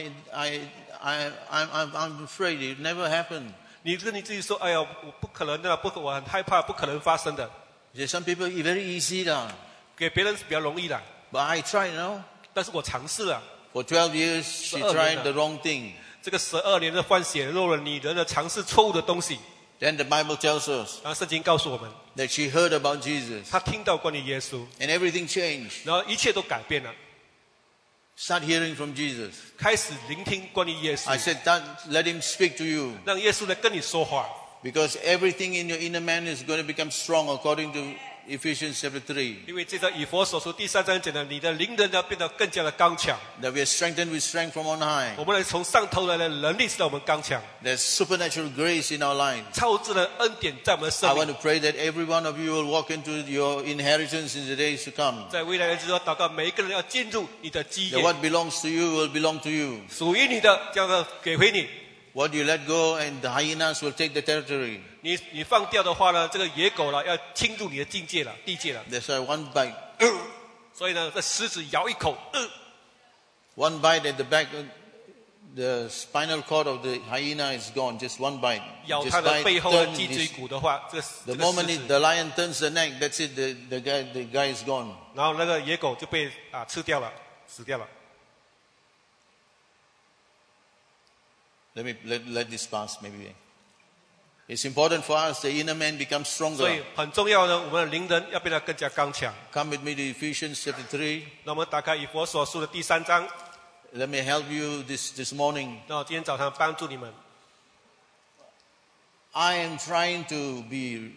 Speaker 1: I'm afraid it never happened.
Speaker 2: 你跟你自己说，哎呀，我不可能的，我很害怕，不可能发生的。
Speaker 1: Some people, very easy lah.
Speaker 2: 给别人是比较容易的，
Speaker 1: But I tried,
Speaker 2: 但是我尝试了。
Speaker 1: For 12 years, she
Speaker 2: 12
Speaker 1: tried
Speaker 2: 年了。
Speaker 1: the wrong thing.
Speaker 2: 这个12年的犯血肉了，你人的尝试错误的东西。
Speaker 1: Then the Bible tells us
Speaker 2: 然后圣经告诉我们，
Speaker 1: that she heard about Jesus
Speaker 2: 他听到关于耶稣，
Speaker 1: and everything changed.
Speaker 2: 然后一切都改变了，
Speaker 1: Start hearing from Jesus.
Speaker 2: 开始聆听关于耶
Speaker 1: I
Speaker 2: 稣，
Speaker 1: said, let him speak to you.
Speaker 2: 让耶稣来跟你说话。
Speaker 1: Because everything in your inner man is going to become strong according to Ephesians chapter 3.
Speaker 2: 因为这在以弗所书第3章讲的，你的灵人要变得更加的刚强。
Speaker 1: That we are strengthened with strength from on high.
Speaker 2: 我们来从上头来的能力使到我们刚强，
Speaker 1: There's supernatural grace in our lives.
Speaker 2: 超自然的恩典在我们的
Speaker 1: I
Speaker 2: 生
Speaker 1: want
Speaker 2: 命。
Speaker 1: to pray that every one of you will walk into your inheritance in the days to come.
Speaker 2: 在未来的日子，祷告每一个人要进入你的基
Speaker 1: That
Speaker 2: 业，
Speaker 1: what belongs to you will belong to you.
Speaker 2: 属于你的将要给回你。
Speaker 1: What you let go and the hyenas will take the territory.
Speaker 2: 你放掉的话呢，这个野狗了要侵入你的境界了、地界了。
Speaker 1: That's why one bite.
Speaker 2: 所以呢，这狮子咬一口，
Speaker 1: One bite at the back, the spinal cord of the hyena is gone, just one bite.
Speaker 2: 咬
Speaker 1: Just
Speaker 2: 它的
Speaker 1: bite,
Speaker 2: 背后的
Speaker 1: turn
Speaker 2: 脊椎
Speaker 1: this-
Speaker 2: 骨的话，这个
Speaker 1: the
Speaker 2: 这个
Speaker 1: moment
Speaker 2: 狮
Speaker 1: it,
Speaker 2: 子，
Speaker 1: the lion turns the neck, that's it, the guy is gone.
Speaker 2: 然后那个野狗就被吃掉了，死掉了。
Speaker 1: Let this pass, maybe. It's important for us, the inner man becomes
Speaker 2: 所
Speaker 1: stronger.
Speaker 2: 以很重要呢，我们的灵人要变得更加刚强。
Speaker 1: Come with me to Ephesians chapter 3.
Speaker 2: 那我们打开以弗所书的第3章，
Speaker 1: Let me help you this morning.
Speaker 2: 那我今天早上帮助你们。
Speaker 1: I am trying to be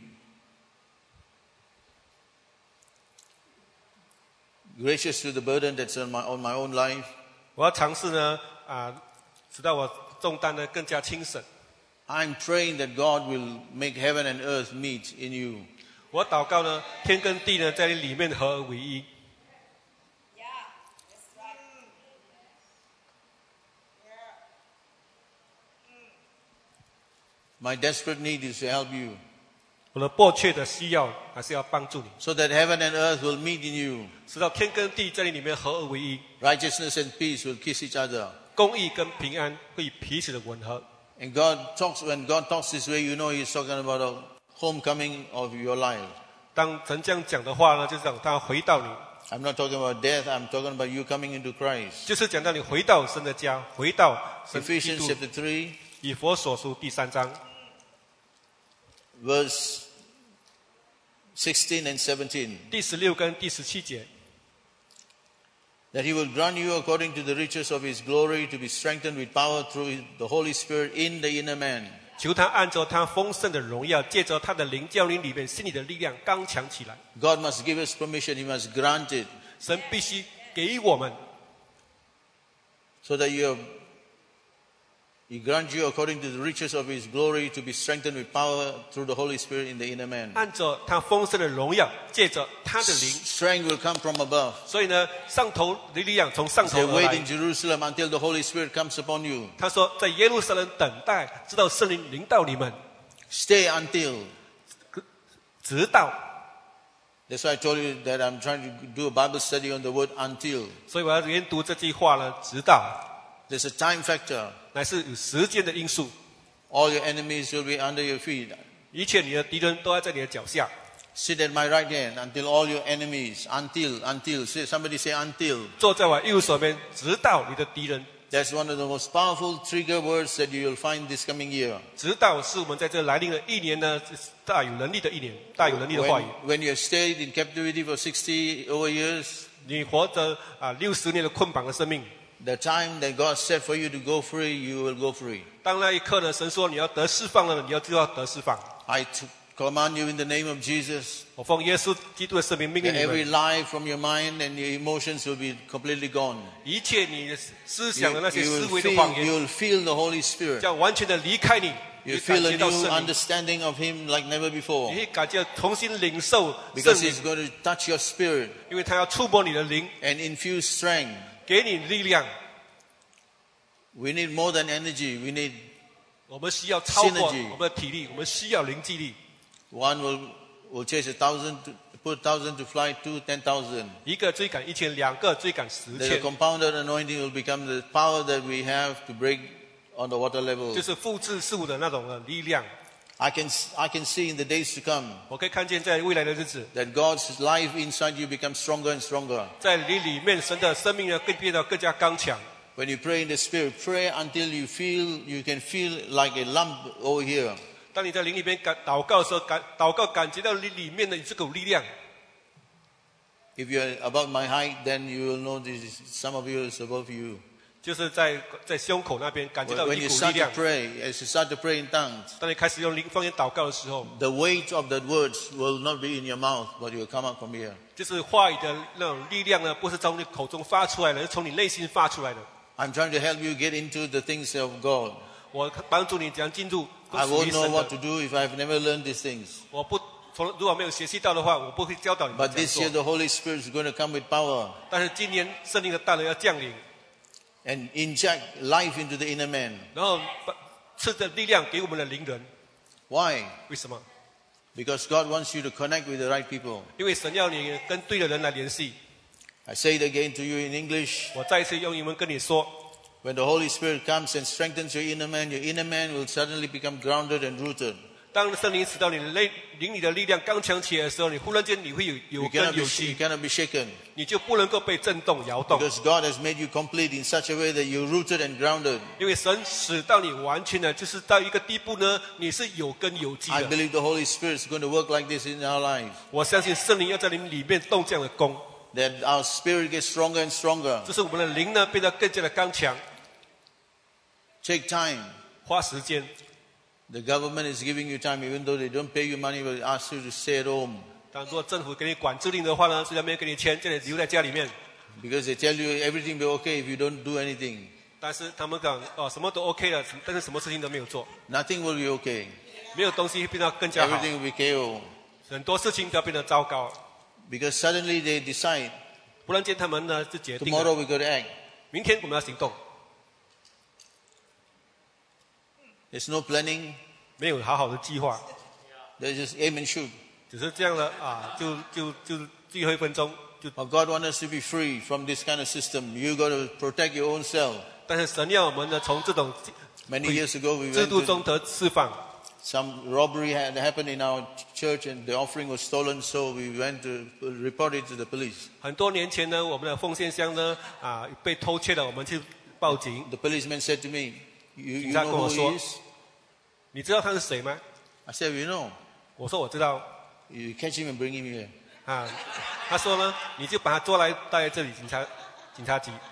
Speaker 1: gracious to the burden that's on my own life.
Speaker 2: 我要尝试呢，使到我重担呢更加轻省。
Speaker 1: I'm praying that God will make heaven and earth meet in you.
Speaker 2: 我祷告呢，天跟地呢在你里面合而为一。
Speaker 1: My desperate need is to help you
Speaker 2: 我的迫切的需要还是要帮助你，
Speaker 1: so that heaven and earth will meet in you.
Speaker 2: 使到天跟地在你里面合而为一，
Speaker 1: Righteousness and peace will kiss each other.
Speaker 2: 公义跟平安会彼此的吻合。
Speaker 1: And when God talks this way, you know He's talking about a homecoming of your life.
Speaker 2: 当神这样讲的话呢，就是讲他回到你，
Speaker 1: I'm not talking about death, I'm talking about you coming into Christ.
Speaker 2: 就是讲到你回到神的家，回到神基
Speaker 1: Ephesians
Speaker 2: 督。
Speaker 1: chapter 3,
Speaker 2: 以弗所书第3章
Speaker 1: verse 16 and 17.
Speaker 2: 第16跟第17节，
Speaker 1: That He will grant you according to the riches of His glory to be strengthened with power through the Holy Spirit in the inner man.
Speaker 2: 求他按照他丰盛的荣耀，借着他的灵，叫你里面心里的力量刚强起来。
Speaker 1: God must give us permission, He must grant it,
Speaker 2: 神必须给我们，
Speaker 1: so that He grant you according to the riches of His glory to be strengthened with power through the Holy Spirit in the inner man.
Speaker 2: 按照他丰盛的荣耀，借着他的灵。
Speaker 1: Strength will come from above.
Speaker 2: 所以呢，上头的力量从上头
Speaker 1: Say,
Speaker 2: 而
Speaker 1: wait
Speaker 2: 来
Speaker 1: in。Jerusalem until the Holy Spirit comes upon you.
Speaker 2: 他说，在耶路撒冷等待，直到圣灵临到你们，
Speaker 1: Stay until.
Speaker 2: 直到。
Speaker 1: That's why I told you that I'm trying to do a Bible study on the word until.
Speaker 2: 所以我要研读这句话呢，直到，
Speaker 1: There's a time factor.
Speaker 2: 乃是有时间的因素。
Speaker 1: All your enemies will be under your feet.
Speaker 2: 一切你的敌人都要在你的脚下。
Speaker 1: Sit at my right hand until all your enemies. Until. Say, somebody say until.
Speaker 2: 坐在我右手边，直到你的敌人。
Speaker 1: That's one of the most powerful trigger words that you will find this coming year.
Speaker 2: 直到是我们在这来临的一年呢，是大有能力的一年，大有能力的话语。
Speaker 1: When you have stayed in captivity for 60 over years,
Speaker 2: 你活着60年的捆绑的生命，
Speaker 1: the time that God set for you to go free, you will go free.
Speaker 2: 当那一刻呢，神说你要得释放了，你就要得释放。
Speaker 1: I command you in the name of Jesus
Speaker 2: 我奉耶稣基督的圣名命
Speaker 1: that
Speaker 2: 令你
Speaker 1: every
Speaker 2: 们，
Speaker 1: lie from your mind and your emotions will be completely gone.
Speaker 2: 一切你的思想
Speaker 1: You,
Speaker 2: 的那些
Speaker 1: you
Speaker 2: 思
Speaker 1: will
Speaker 2: 维的谎
Speaker 1: feel,
Speaker 2: 言，
Speaker 1: you will feel the Holy Spirit.
Speaker 2: 将完全的离开你，你
Speaker 1: You
Speaker 2: 会感
Speaker 1: feel a
Speaker 2: 觉到
Speaker 1: new
Speaker 2: 圣灵，
Speaker 1: understanding of Him like never
Speaker 2: 你
Speaker 1: before.
Speaker 2: 会感觉重新领受
Speaker 1: Because
Speaker 2: 圣灵
Speaker 1: He's，going to touch your spirit
Speaker 2: 因为他要触摸你的灵，
Speaker 1: and infuse strength.
Speaker 2: 给你力量。
Speaker 1: We need more than energy. We need
Speaker 2: 我们需要超过
Speaker 1: Synergy
Speaker 2: 我们的体力，我们需要灵气力。
Speaker 1: one will chase 1,000, put 1,000 to fly, 2, 10,000.
Speaker 2: 一个追赶1000，两个追赶
Speaker 1: The
Speaker 2: 10,000，
Speaker 1: compounded anointing will become the power that we have to break on the water level.
Speaker 2: 就是复制事物的那种的力量。
Speaker 1: I can see in the days to come
Speaker 2: 我可以看见在未来的日子，
Speaker 1: that God's life inside you becomes stronger and stronger.
Speaker 2: 在你里面，神的生命呢会变得更加刚强。
Speaker 1: When you pray in the Spirit, pray until you can feel like a lump over here.
Speaker 2: 当你在灵里边祷告的时候，祷告感觉到你里面的这股力量。
Speaker 1: If you're above my height, then you will know some of you is above you.
Speaker 2: 就是在胸口那边感觉到
Speaker 1: When
Speaker 2: 一
Speaker 1: you
Speaker 2: 股力
Speaker 1: start to
Speaker 2: 量。
Speaker 1: pray, as you start to pray in tongues,
Speaker 2: 当你开始用灵方言祷告的时候，
Speaker 1: the weight of the words will not be in your mouth, but will come out from here.
Speaker 2: 就是话语的那种力量呢，不是从你口中发出来的，是从你内心发出来的。
Speaker 1: I'm trying to help you get into the things of God.
Speaker 2: 我帮助你怎样进入
Speaker 1: I
Speaker 2: 属
Speaker 1: won't
Speaker 2: 于
Speaker 1: know
Speaker 2: 神
Speaker 1: what
Speaker 2: 的。
Speaker 1: to do if I've never learned these things.
Speaker 2: 如果没有学习到的话，我不会教导你们
Speaker 1: But
Speaker 2: 怎样
Speaker 1: this year
Speaker 2: 做。
Speaker 1: the Holy Spirit is going to come with power
Speaker 2: 但是今年圣灵的大能要降临，
Speaker 1: and inject life into the inner man.
Speaker 2: 然后赐的力量给我们的灵人。
Speaker 1: Why?
Speaker 2: 为什么？
Speaker 1: Because God wants you to connect with the right people.
Speaker 2: 因为神要你跟对的人来联系。
Speaker 1: I say it again to you in English.
Speaker 2: 我再一次用英文跟你说，
Speaker 1: When the Holy Spirit comes and strengthens your inner man will suddenly become grounded and rooted.
Speaker 2: 当圣灵使到你的灵里的力量刚强起来的时候，你忽然间你会有根有
Speaker 1: You
Speaker 2: 基，
Speaker 1: cannot be shaken.
Speaker 2: 你就不能够被震动摇动，
Speaker 1: Because God has made you complete in such a way that you're rooted and grounded.
Speaker 2: 因为神使到你完全的，就是到一个地步呢，你是有根有基
Speaker 1: I
Speaker 2: 的。
Speaker 1: believe the Holy Spirit is going to work like this in our lives.
Speaker 2: 我相信圣灵要在你里面动这样的工，
Speaker 1: That our spirit gets stronger and stronger.
Speaker 2: 就是我们的灵呢变得更加的刚强。
Speaker 1: Take time.
Speaker 2: 花时间，
Speaker 1: The government is giving you time, even though they don't pay you money, but ask you to stay at home.
Speaker 2: 当如果政府给你管制令的话呢，虽然没有给你钱，叫你留在家里面，
Speaker 1: Because they tell you everything will be okay if you don't do anything.
Speaker 2: 但是他们讲什么都 OK 了，但是什么事情都没有做，
Speaker 1: Nothing will be okay.
Speaker 2: 没有东西变得更加好，
Speaker 1: Everything will be KO.
Speaker 2: 很多事情都要变得糟糕。
Speaker 1: Because suddenly they decide,
Speaker 2: 忽然间他们呢就决定
Speaker 1: tomorrow
Speaker 2: 了，
Speaker 1: we're going to act.
Speaker 2: 明天我们要行动，
Speaker 1: There's no planning.
Speaker 2: 没有好好的计划，
Speaker 1: They just aim and shoot.
Speaker 2: 只是这样的就最后一分钟就。
Speaker 1: But God wants us to be free from this kind of system. You got to protect your own self.
Speaker 2: 但是神要我们呢从这种
Speaker 1: Many years ago, we
Speaker 2: 制
Speaker 1: went
Speaker 2: 度
Speaker 1: to
Speaker 2: 中得释放。
Speaker 1: some robbery had happened in our church, and the offering was stolen. So we went to report it to the police.
Speaker 2: 很多年前呢，我们的奉献箱呢被偷窃了，我们去报警。
Speaker 1: The policeman said to me, "You
Speaker 2: 警察
Speaker 1: know
Speaker 2: 跟我
Speaker 1: who
Speaker 2: 说
Speaker 1: he is?"
Speaker 2: 你知道他是谁吗？
Speaker 1: I said, "We know.
Speaker 2: 我说我知道。
Speaker 1: You catch him and bring him here."
Speaker 2: 他说呢，你就把他抓来带来这里警察局。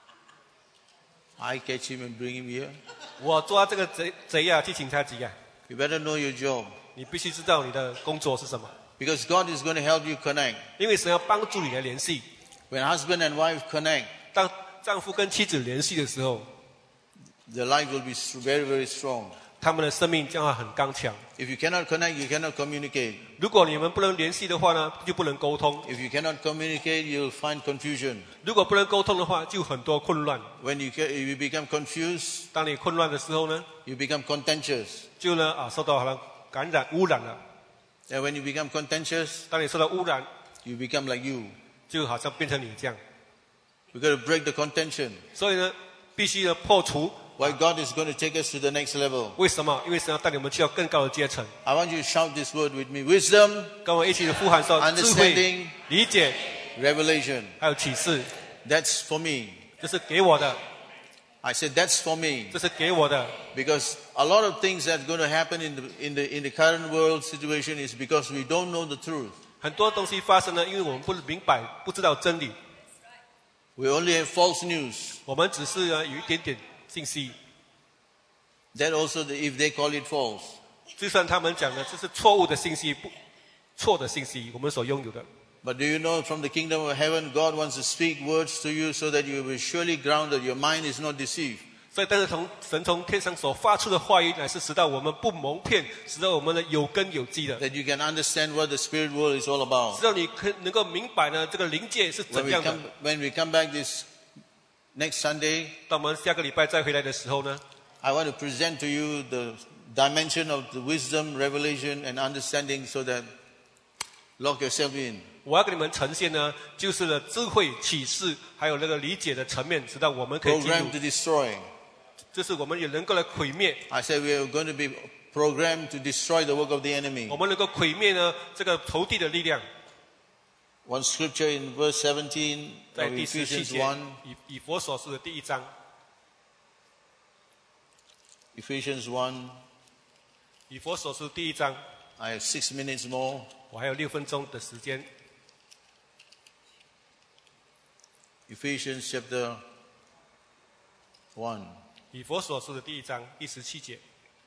Speaker 1: I catch him and bring him here.
Speaker 2: 我抓这个贼去警察局啊！
Speaker 1: You better know your job.
Speaker 2: 你必须知道你的工作是什么，
Speaker 1: Because God is going to help you connect.
Speaker 2: 因为神要帮助你来联系。
Speaker 1: When husband and wife connect,
Speaker 2: 当丈夫跟妻子联系的时候，
Speaker 1: the life will be very, very strong.
Speaker 2: 他们的生命将会很刚强。
Speaker 1: If you cannot connect, you cannot communicate.
Speaker 2: 如果你们不能联系的话呢，就不能沟通；
Speaker 1: If you cannot communicate, you'll find confusion.
Speaker 2: 如果不能沟通的话，就很多混乱。
Speaker 1: When you become confused,
Speaker 2: 当你混乱的时候呢，
Speaker 1: you become contentious.
Speaker 2: 就呢受到好像感染污染了。
Speaker 1: And when you become contentious,
Speaker 2: 当你受到污染，
Speaker 1: you become like you.
Speaker 2: 就好像变成你这样。
Speaker 1: We've got to break the contention.
Speaker 2: 所以呢，必须呢破除。
Speaker 1: Why God is going to take us to the next level.
Speaker 2: 为什么？因为神要带你们去到更高的阶层。
Speaker 1: I want you to shout this word with me. Wisdom,
Speaker 2: 跟我一起的呼喊说：智慧、
Speaker 1: understanding,
Speaker 2: 理解，
Speaker 1: revelation.
Speaker 2: 还有启示，
Speaker 1: That's for me.
Speaker 2: 这是给我的，
Speaker 1: I said that's for me.
Speaker 2: 这是给我的。
Speaker 1: Because a lot of things that's going to happen in the current world situation is because we don't know the truth.
Speaker 2: 很多东西发生呢，因为我们不明白，不知道真理，
Speaker 1: We only have false news.
Speaker 2: 我们只是呢有一点点信息。
Speaker 1: That also, if they call it false.
Speaker 2: 就算他们讲的这是错误的信息，错的信息，我们所拥有的。
Speaker 1: But do you know from the kingdom of heaven, God wants to speak words to you so that you will be surely grounded. Your mind is not deceived.
Speaker 2: 所以，但是神从天上所发出的话语，乃是使到我们不蒙骗，使到我们呢有根有基的，
Speaker 1: That you can understand what the spirit world is all about.
Speaker 2: 使到你能够明白呢这个灵界是
Speaker 1: When
Speaker 2: 怎
Speaker 1: we
Speaker 2: 样的
Speaker 1: come,。when we come back this next Sunday,
Speaker 2: 当我们下个礼拜再回来的时候呢，
Speaker 1: I want to present to you the dimension of the wisdom, revelation, and understanding so that lock yourself in.
Speaker 2: 我要给你们呈现呢，就是呢智慧、启示，还有那个理解的层面，使到我们可以进
Speaker 1: Programmed
Speaker 2: 入，
Speaker 1: to destroy.
Speaker 2: 就是我们也能够来毁灭，
Speaker 1: I said we are going to be programmed to destroy the work of the enemy.
Speaker 2: 我们能够毁灭呢这个仇敌的力量。
Speaker 1: One scripture in verse 17
Speaker 2: 在
Speaker 1: of
Speaker 2: 第17
Speaker 1: Ephesians
Speaker 2: 节
Speaker 1: 1.
Speaker 2: 以佛所述的第1章，
Speaker 1: Ephesians 1.
Speaker 2: 以佛所述第1章，
Speaker 1: I have 6 minutes more.
Speaker 2: 我还有6分钟的时间。
Speaker 1: Ephesians chapter 1.
Speaker 2: 以佛所述的第1章第17节。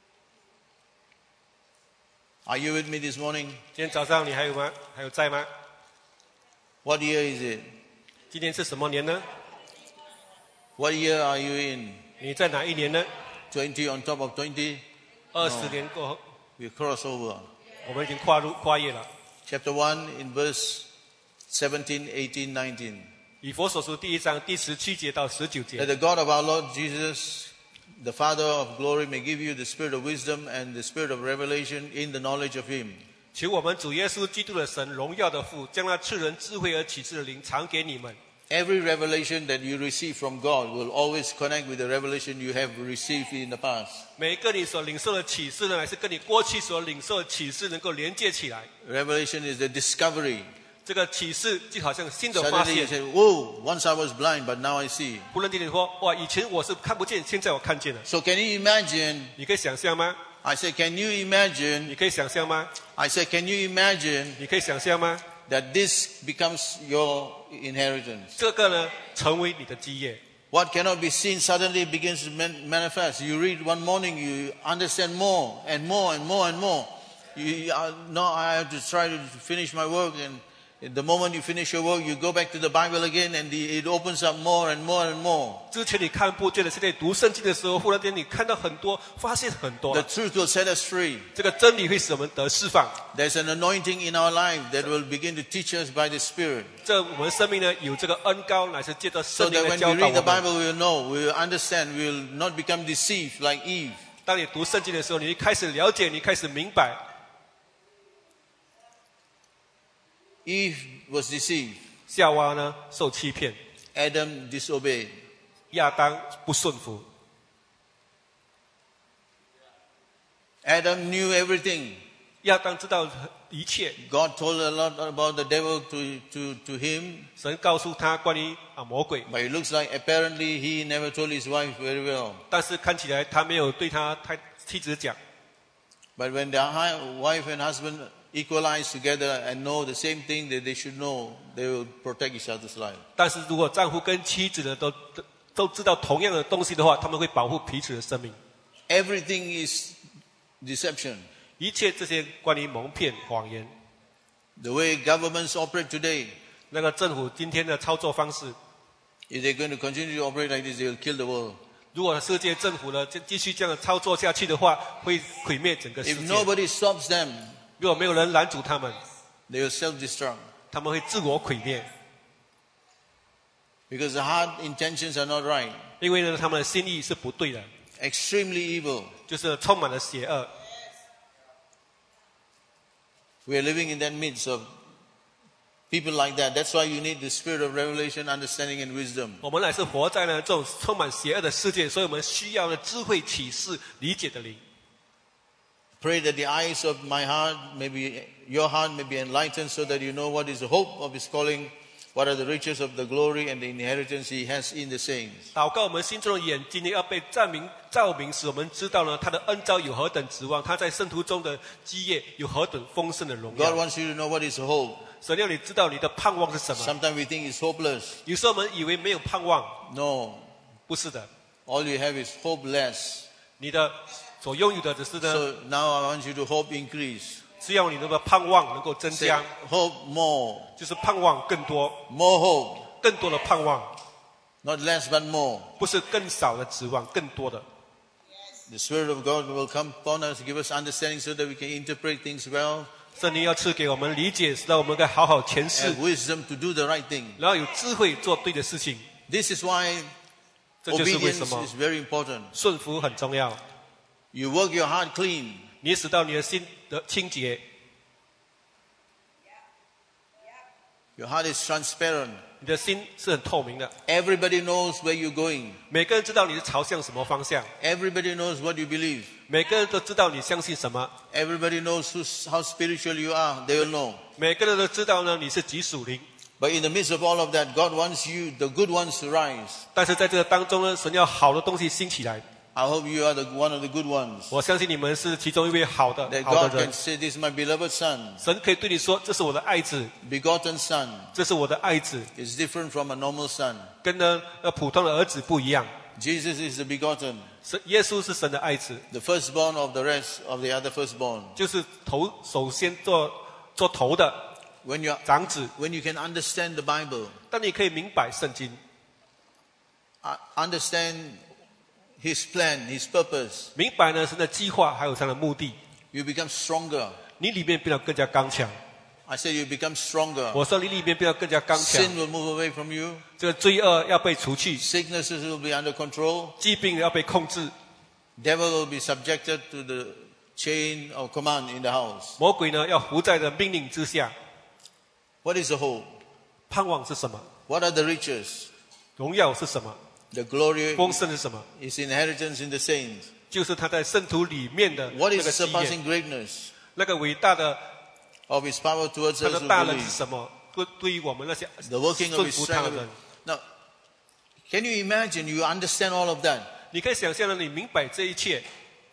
Speaker 1: Are you with me this morning?
Speaker 2: 今天早上你还有吗？还有在吗？
Speaker 1: What year is it?
Speaker 2: 今年是什么年呢？
Speaker 1: What year are you in?
Speaker 2: 你在哪一年呢？
Speaker 1: 20 on top of 20?
Speaker 2: 20年过后，
Speaker 1: We cross over.
Speaker 2: 我们已经跨越了。
Speaker 1: Chapter 1 in verse 17, 18, 19.
Speaker 2: 以佛所述第1章第17节到19
Speaker 1: That
Speaker 2: 节，
Speaker 1: the God of our Lord Jesus, the Father of glory, may give you the spirit of wisdom and the spirit of revelation in the knowledge of Him.
Speaker 2: 求我们主耶稣基督的神荣耀的父，将那赐人智慧和启示的灵常给你们。
Speaker 1: Every revelation that you receive from God will always connect with the revelation you have received in the past.
Speaker 2: 每一个你所领受的启示呢，乃是跟你过去所领受的启示能够连接起来。
Speaker 1: Revelation is the discovery.
Speaker 2: 这个启示就好像新的发
Speaker 1: Suddenly you
Speaker 2: 现。
Speaker 1: say, whoa, once I was blind, but now I see.
Speaker 2: 不能听你说，哇，以前我是看不见，现在我看见了。
Speaker 1: So can you imagine?
Speaker 2: 你可以想象吗？
Speaker 1: I say, can you imagine?
Speaker 2: 你可以想象吗？
Speaker 1: I say, can you imagine
Speaker 2: 你可以想象吗？
Speaker 1: that this becomes your inheritance?
Speaker 2: 这个呢，成为你的基业。
Speaker 1: What cannot be seen suddenly begins to manifest. You read one morning, you understand more and more and more and more. No, I have to try to finish my work, and the moment you finish your work, you go back to the Bible again, and it opens up more and more and more.
Speaker 2: 之前你看不见的，现在读圣经的时候，忽然间你看到很多，发现很多
Speaker 1: The。truth will set us free.
Speaker 2: 这个真理会使我们得释放。
Speaker 1: There's an anointing in our life that will begin to teach us by the Spirit.
Speaker 2: 这我们生命呢，有这个恩膏，乃是借着
Speaker 1: So
Speaker 2: 圣灵
Speaker 1: that
Speaker 2: 来
Speaker 1: when
Speaker 2: 教
Speaker 1: we
Speaker 2: 导
Speaker 1: read the
Speaker 2: 我们。
Speaker 1: Bible, we will know, we will understand, we will not become deceived like Eve.
Speaker 2: 当你读圣经的时候，你开始了解，你开始明白。
Speaker 1: Eve was deceived.
Speaker 2: 夏娃呢受欺骗，
Speaker 1: Adam disobeyed.
Speaker 2: 亚当不顺服。
Speaker 1: Adam knew everything.
Speaker 2: 亚当知道一切，
Speaker 1: God told a lot about the devil to him.
Speaker 2: 神告诉他关于魔鬼，
Speaker 1: But it looks like apparently he never told his wife very well.
Speaker 2: 但是看起来他没有对他妻子讲。
Speaker 1: But when the wife and husband equalize together and know the same thing that they should know, they will protect each other's life.
Speaker 2: 但是如果丈夫跟妻子呢都知道同样的东西的话，他们会保护彼此的生命。
Speaker 1: Everything is deception.
Speaker 2: 一切这些关于蒙骗、谎言，
Speaker 1: The way governments operate today,
Speaker 2: 那个政府今天的操作方式，
Speaker 1: if they're going to continue to operate like this, they will kill the world.
Speaker 2: 如果世界政府呢继续这样的操作下去的话，会毁灭整个世
Speaker 1: If
Speaker 2: 界。
Speaker 1: nobody stops them,
Speaker 2: 如果没有人拦阻他们，
Speaker 1: they will self-destruct.
Speaker 2: 他们会自我毁灭，
Speaker 1: Because the heart intentions are not right.
Speaker 2: 因为呢他们的心意是不对的，
Speaker 1: Extremely evil.
Speaker 2: 就是充满了邪恶。
Speaker 1: We are living in that midst of people like that. That's why you need the spirit of revelation, understanding, and wisdom.
Speaker 2: 我们乃是活在呢这种充满邪恶的世界，所以我们需要呢智慧、启示、理解的灵。
Speaker 1: Pray that the eyes of my heart, maybe your heart, may be enlightened so that you know what is the hope of his calling, what are the riches of the glory and the inheritance he has in the saints.
Speaker 2: 祷告我们心中的眼睛呢，要被照明，使我们知道呢他的恩召有何等指望，他在圣徒中的基业有何等丰盛的荣
Speaker 1: God
Speaker 2: 耀。
Speaker 1: wants you to know what is the hope.
Speaker 2: 神要你知道你的盼望是什么。
Speaker 1: Sometimes we think it's hopeless.
Speaker 2: 有时候我们以为没有盼望，
Speaker 1: No.
Speaker 2: 不是的，
Speaker 1: All you have is hopeless.
Speaker 2: 你的所拥有的只是呢，
Speaker 1: So now I want you to hope increase.
Speaker 2: 是要你的盼望能够增
Speaker 1: Say,
Speaker 2: 加，
Speaker 1: hope more.
Speaker 2: 就是盼望更多，
Speaker 1: More hope.
Speaker 2: 更多的盼望，
Speaker 1: Not less but more.
Speaker 2: 不是更少的指望，更多的。
Speaker 1: The Spirit of God will come upon us, give us understanding so that we can interpret things well,
Speaker 2: 圣灵要赐给我们理解，使得我们可以好好诠释
Speaker 1: have，wisdom to do the right thing.
Speaker 2: 然后有智慧做对的事情。
Speaker 1: This is why
Speaker 2: 这就是为
Speaker 1: obedience
Speaker 2: 什么
Speaker 1: is very important.
Speaker 2: 顺服很重要。
Speaker 1: You work your heart clean.
Speaker 2: 你使到你的心的清洁，
Speaker 1: Your heart is transparent.
Speaker 2: 你的心是很透明的。
Speaker 1: Everybody knows where you're going.
Speaker 2: 每个人知道你是朝向什么方向，
Speaker 1: Everybody knows what you believe.
Speaker 2: 每个人都知道你相信什么，
Speaker 1: Everybody knows how spiritual you are. They will know.
Speaker 2: 每个人都知道呢你是几属灵。
Speaker 1: But in the midst of all of that, God wants you, the good ones, to rise.
Speaker 2: 但是在这个当中呢，神要好的东西兴起来。
Speaker 1: I hope you are one of the good ones.
Speaker 2: 我相信你们是其中一位好的
Speaker 1: That
Speaker 2: 好的
Speaker 1: God
Speaker 2: 人
Speaker 1: can。say, this is my beloved son,
Speaker 2: 神可以对你说：“这是我的爱子，
Speaker 1: begotten son.
Speaker 2: 这是我的爱子，
Speaker 1: It's different from a normal son.
Speaker 2: 跟呢普通的儿子不一样。
Speaker 1: Jesus is the begotten,
Speaker 2: 神耶稣是神的爱子，
Speaker 1: the firstborn of the rest of the other firstborn.
Speaker 2: 就是首先做头的
Speaker 1: When you
Speaker 2: 长子。
Speaker 1: when you can understand the Bible,
Speaker 2: 当你可以明白圣经，
Speaker 1: understand His plan, His purpose,
Speaker 2: 明白呢神的计划还有他的目的，
Speaker 1: you become stronger.
Speaker 2: 你里面变得更加刚强。
Speaker 1: I said you become stronger.
Speaker 2: 我说你里面变得更加刚强，
Speaker 1: Sin will move away from you.
Speaker 2: 这个罪恶要被除去，
Speaker 1: Sicknesses will be under control.
Speaker 2: 疾病要被控制，
Speaker 1: Devil will be subjected to the chain of command in the house.
Speaker 2: 魔鬼呢要伏在的命令之下。
Speaker 1: What is the hope?
Speaker 2: 盼望是什么？
Speaker 1: What are the riches?
Speaker 2: 荣耀是什么？
Speaker 1: The glory
Speaker 2: 丰盛是什么？
Speaker 1: is inheritance in the saints.
Speaker 2: 就是他在圣徒里面的
Speaker 1: What
Speaker 2: 那
Speaker 1: is
Speaker 2: 个
Speaker 1: the
Speaker 2: 基业，
Speaker 1: surpassing greatness
Speaker 2: 那个伟大的
Speaker 1: of his power towards
Speaker 2: 他
Speaker 1: us
Speaker 2: 的
Speaker 1: who
Speaker 2: 大能是
Speaker 1: believe?
Speaker 2: 什么？对于我们那些
Speaker 1: The working of
Speaker 2: 顺
Speaker 1: his
Speaker 2: 服他的
Speaker 1: strength.
Speaker 2: 人，
Speaker 1: Now, can you imagine? You understand all of that.
Speaker 2: 你可以想象的，你明白这一切。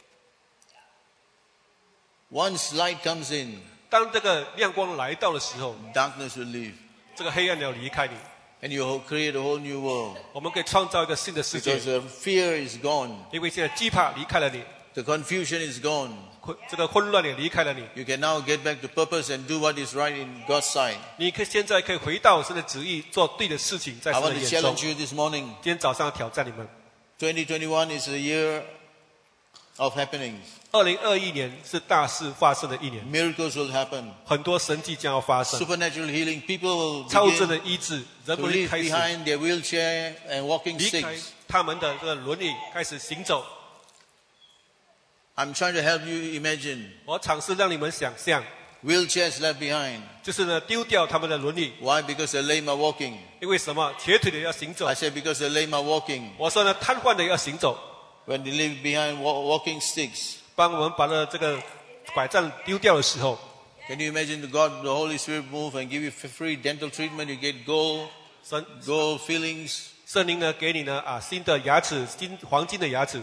Speaker 1: Once light comes in,
Speaker 2: 当这个亮光来到的时候，
Speaker 1: darkness will leave.
Speaker 2: 这个黑暗要离开你，
Speaker 1: And you create a whole new world.
Speaker 2: 我们可以创造一个新的世界
Speaker 1: Because，the fear is gone.
Speaker 2: 因为现在惧怕离开了你，
Speaker 1: The confusion is gone.
Speaker 2: 这个混乱也离开了你，
Speaker 1: You can now get back to purpose and do what is right in God's sight.
Speaker 2: 你现在可以回到神的旨意，做对的事情，在
Speaker 1: I
Speaker 2: 神
Speaker 1: want
Speaker 2: 的
Speaker 1: to
Speaker 2: 眼中。
Speaker 1: challenge you this morning.
Speaker 2: 今天早上挑战你们，
Speaker 1: 2021 is a year of happenings.
Speaker 2: 2021年是大事发生的一年，
Speaker 1: Miracles will happen.
Speaker 2: 很多神迹将要发生，
Speaker 1: Supernatural healing. People will
Speaker 2: 超正
Speaker 1: begin
Speaker 2: 的医治，人
Speaker 1: to
Speaker 2: 们
Speaker 1: leave
Speaker 2: 开始
Speaker 1: behind their wheelchair and walking
Speaker 2: 离开
Speaker 1: sticks.
Speaker 2: 他们的这个轮椅，开始行走。
Speaker 1: I'm trying to help you imagine.
Speaker 2: 我尝试让你们想象，
Speaker 1: Wheelchairs left behind.
Speaker 2: 就是呢丢掉他们的轮椅，
Speaker 1: Why? Because the lame are walking.
Speaker 2: 因为什么？瘸腿的要行走
Speaker 1: I。said because the lame are walking.
Speaker 2: 我说呢，瘫痪的要行走，
Speaker 1: When they leave behind walking sticks.
Speaker 2: 帮我们把这个拐杖丢掉的时候，
Speaker 1: Can you imagine the Holy Spirit move and give you free dental treatment? You get gold fillings.
Speaker 2: 圣灵呢给你呢新的牙齿，黄金的牙齿，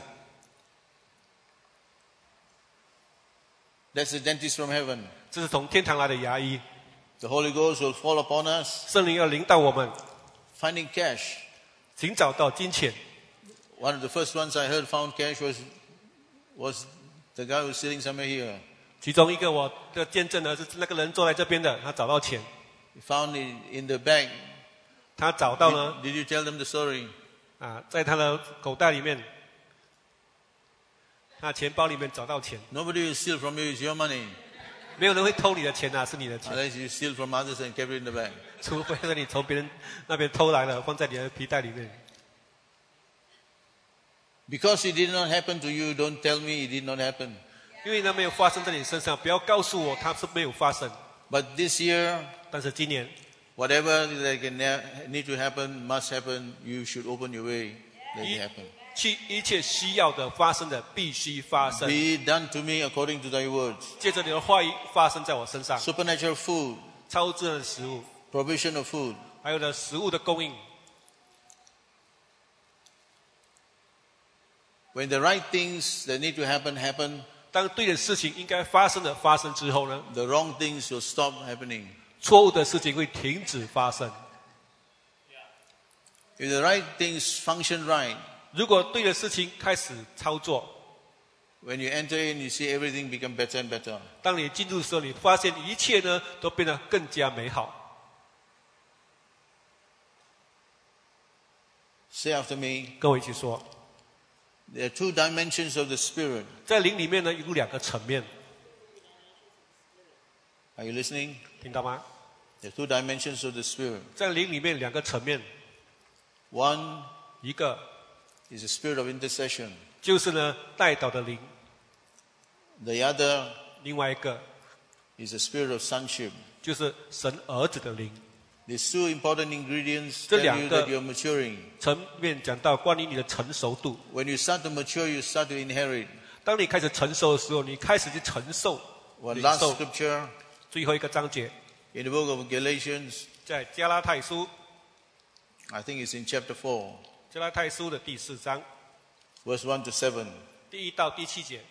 Speaker 1: That's the dentist from heaven.
Speaker 2: 这是从天堂来的牙医。
Speaker 1: The Holy Ghost will fall upon us,
Speaker 2: 圣灵要临到我们，
Speaker 1: finding cash.
Speaker 2: 寻找到金钱。
Speaker 1: One of the first ones I heard found cash was the guy who's sitting somewhere here.
Speaker 2: 其中一个我的见证呢是那个人坐在这边的，他找到钱，
Speaker 1: He found it in the bag.
Speaker 2: 他找到呢
Speaker 1: Did you tell them the story?
Speaker 2: 在他的口袋里面，他钱包里面找到钱。
Speaker 1: Nobody will steal from you. It's your money.
Speaker 2: 没有人会偷你的钱是你的钱，
Speaker 1: Unless you steal from others and kept it in the bag.
Speaker 2: 除非是你从别人那边偷来了，放在你的皮带里面。
Speaker 1: Because it did not happen to you, don't tell me it did not happen.
Speaker 2: 因为那没有发生在你身上，不要告诉我它是没有发生。
Speaker 1: But this year,
Speaker 2: 但是今年，
Speaker 1: whatever that need to happen, must happen. You should open your way. Let it happen.
Speaker 2: 一切需要的发生的必须发生。
Speaker 1: Be done to me according to thy words.
Speaker 2: 借着你的话语发生在我身上，
Speaker 1: Supernatural food,
Speaker 2: 超自然的食物，
Speaker 1: provision of food.
Speaker 2: 还有呢食物的供应。
Speaker 1: When the right things that need to happen,
Speaker 2: 当对的事情应该发生的发生之后呢，
Speaker 1: the wrong things will stop happening.
Speaker 2: 错误的事情会停止发生。
Speaker 1: If the right things function right,
Speaker 2: 如果对的事情开始操作，
Speaker 1: when you enter in, you see everything become better and better.
Speaker 2: 当你进入的时候，你发现一切呢都变得更加美好。
Speaker 1: Say after me,
Speaker 2: 各位一起说，
Speaker 1: there are two dimensions of the Spirit.
Speaker 2: 在灵里面呢有两个层面，
Speaker 1: Are you listening?
Speaker 2: 听到吗？
Speaker 1: There are two dimensions of the Spirit.
Speaker 2: 在灵里面两个层面，
Speaker 1: One
Speaker 2: 一个
Speaker 1: is the spirit of intercession.
Speaker 2: 就是呢代祷的灵，
Speaker 1: The other
Speaker 2: 另外一个
Speaker 1: is the spirit of sonship.
Speaker 2: 就是神儿子的灵。
Speaker 1: These two important ingredients
Speaker 2: 这
Speaker 1: tell
Speaker 2: 两
Speaker 1: you
Speaker 2: 个
Speaker 1: that you're maturing.
Speaker 2: 层面讲到关于你的成熟度，
Speaker 1: When you start to mature, you start to inherit.
Speaker 2: 当你开始成熟的时候，你开始去承受
Speaker 1: One
Speaker 2: 领
Speaker 1: last
Speaker 2: 受。
Speaker 1: scripture
Speaker 2: 最后一个章节
Speaker 1: in the book of Galatians,
Speaker 2: 在加拉太书，
Speaker 1: I think it's in chapter 4,
Speaker 2: 加拉太书的第4章
Speaker 1: verse 1 to 7.
Speaker 2: 第1到第7节。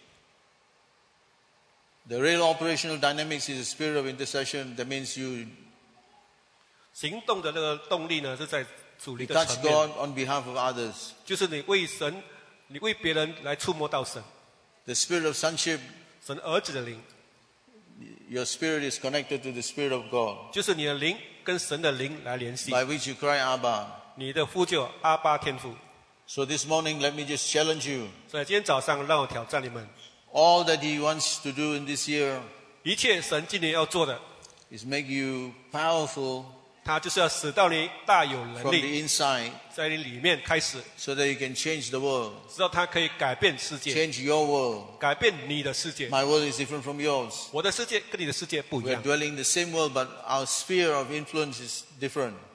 Speaker 1: The real operational dynamics is the spirit of intercession. That means you
Speaker 2: 行动的那个动力呢，是在主力的
Speaker 1: touch
Speaker 2: 层面，
Speaker 1: God on behalf of others.
Speaker 2: 就是你为神，你为别人来触摸到神，
Speaker 1: The spirit of sonship,
Speaker 2: 神儿子的灵，
Speaker 1: your spirit is connected to the spirit of God,
Speaker 2: 就是你的灵跟神的灵来联系，
Speaker 1: by which you cry, Abba.
Speaker 2: 你的呼救阿爸天父。
Speaker 1: So this morning, let me just challenge you.
Speaker 2: 所以今天早上让我挑战你们，
Speaker 1: All that He wants to do in this year
Speaker 2: 一切神今年要做的，
Speaker 1: is make you powerful
Speaker 2: 他就是要使到你大有能
Speaker 1: from
Speaker 2: 力，
Speaker 1: the inside
Speaker 2: 在你里面开始，
Speaker 1: so that you can change the world,
Speaker 2: 知道他可以改变世界，
Speaker 1: change your world.
Speaker 2: 改变你的世界。
Speaker 1: My world is different from yours.
Speaker 2: 我的世界跟你的世界不一
Speaker 1: We are
Speaker 2: 样，
Speaker 1: dwelling in the same world, but our sphere of influence is different.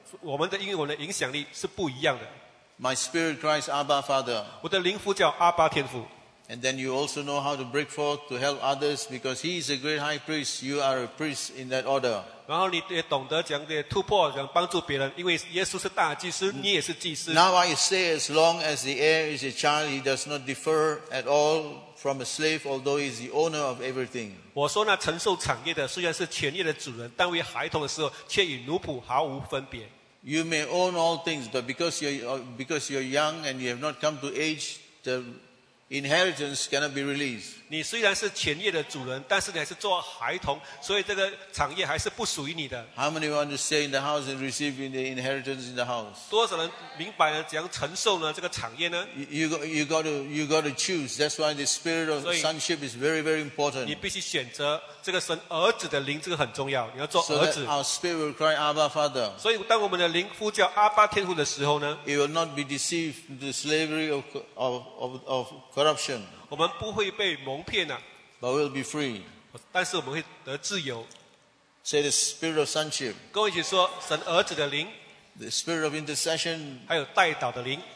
Speaker 2: 我们的因为我们的影响力是不一样的。
Speaker 1: My spirit cries, Abba, Father.
Speaker 2: 我的灵呼叫阿爸天父。
Speaker 1: And then you also know how to break forth to help others because he is a great high priest. You are a priest in that order.
Speaker 2: 然后你也懂得讲的突破，讲帮助别人，因为耶稣是大祭司，你也是祭司。
Speaker 1: Now I say, as long as the heir is a child, he does not differ at all from a slave, although he is the owner of everything.
Speaker 2: 我说那承受产业的虽然是权业的主人，但为孩童的时候却与奴仆毫无分别。
Speaker 1: You may own all things, but because you're young and you have not come to age, the inheritance cannot be released.
Speaker 2: 你虽然是权业的主人，但是你还是做孩童，所以这个产业还是不属于你的。
Speaker 1: How many want to stay in the house and receive the inheritance in the house?
Speaker 2: 多少人明白了怎样承受呢？这个产业呢？
Speaker 1: You got to choose. That's why the spirit of sonship is very, very
Speaker 2: 你
Speaker 1: important.
Speaker 2: 必须选择这个神儿子的灵，这个很重要。你要做
Speaker 1: So
Speaker 2: 儿
Speaker 1: that
Speaker 2: 子。
Speaker 1: our spirit will cry, Abba, Father.
Speaker 2: 所以当我们的灵呼叫阿爸天父的时候呢，
Speaker 1: It will not be deceived into slavery of corruption,
Speaker 2: 我们不会被蒙骗啊，
Speaker 1: but will be free.
Speaker 2: 但是我们会得自由。
Speaker 1: Say the spirit of sonship,
Speaker 2: 跟我一起说，神儿子的灵，
Speaker 1: the spirit of intercession.
Speaker 2: 还有代祷的灵。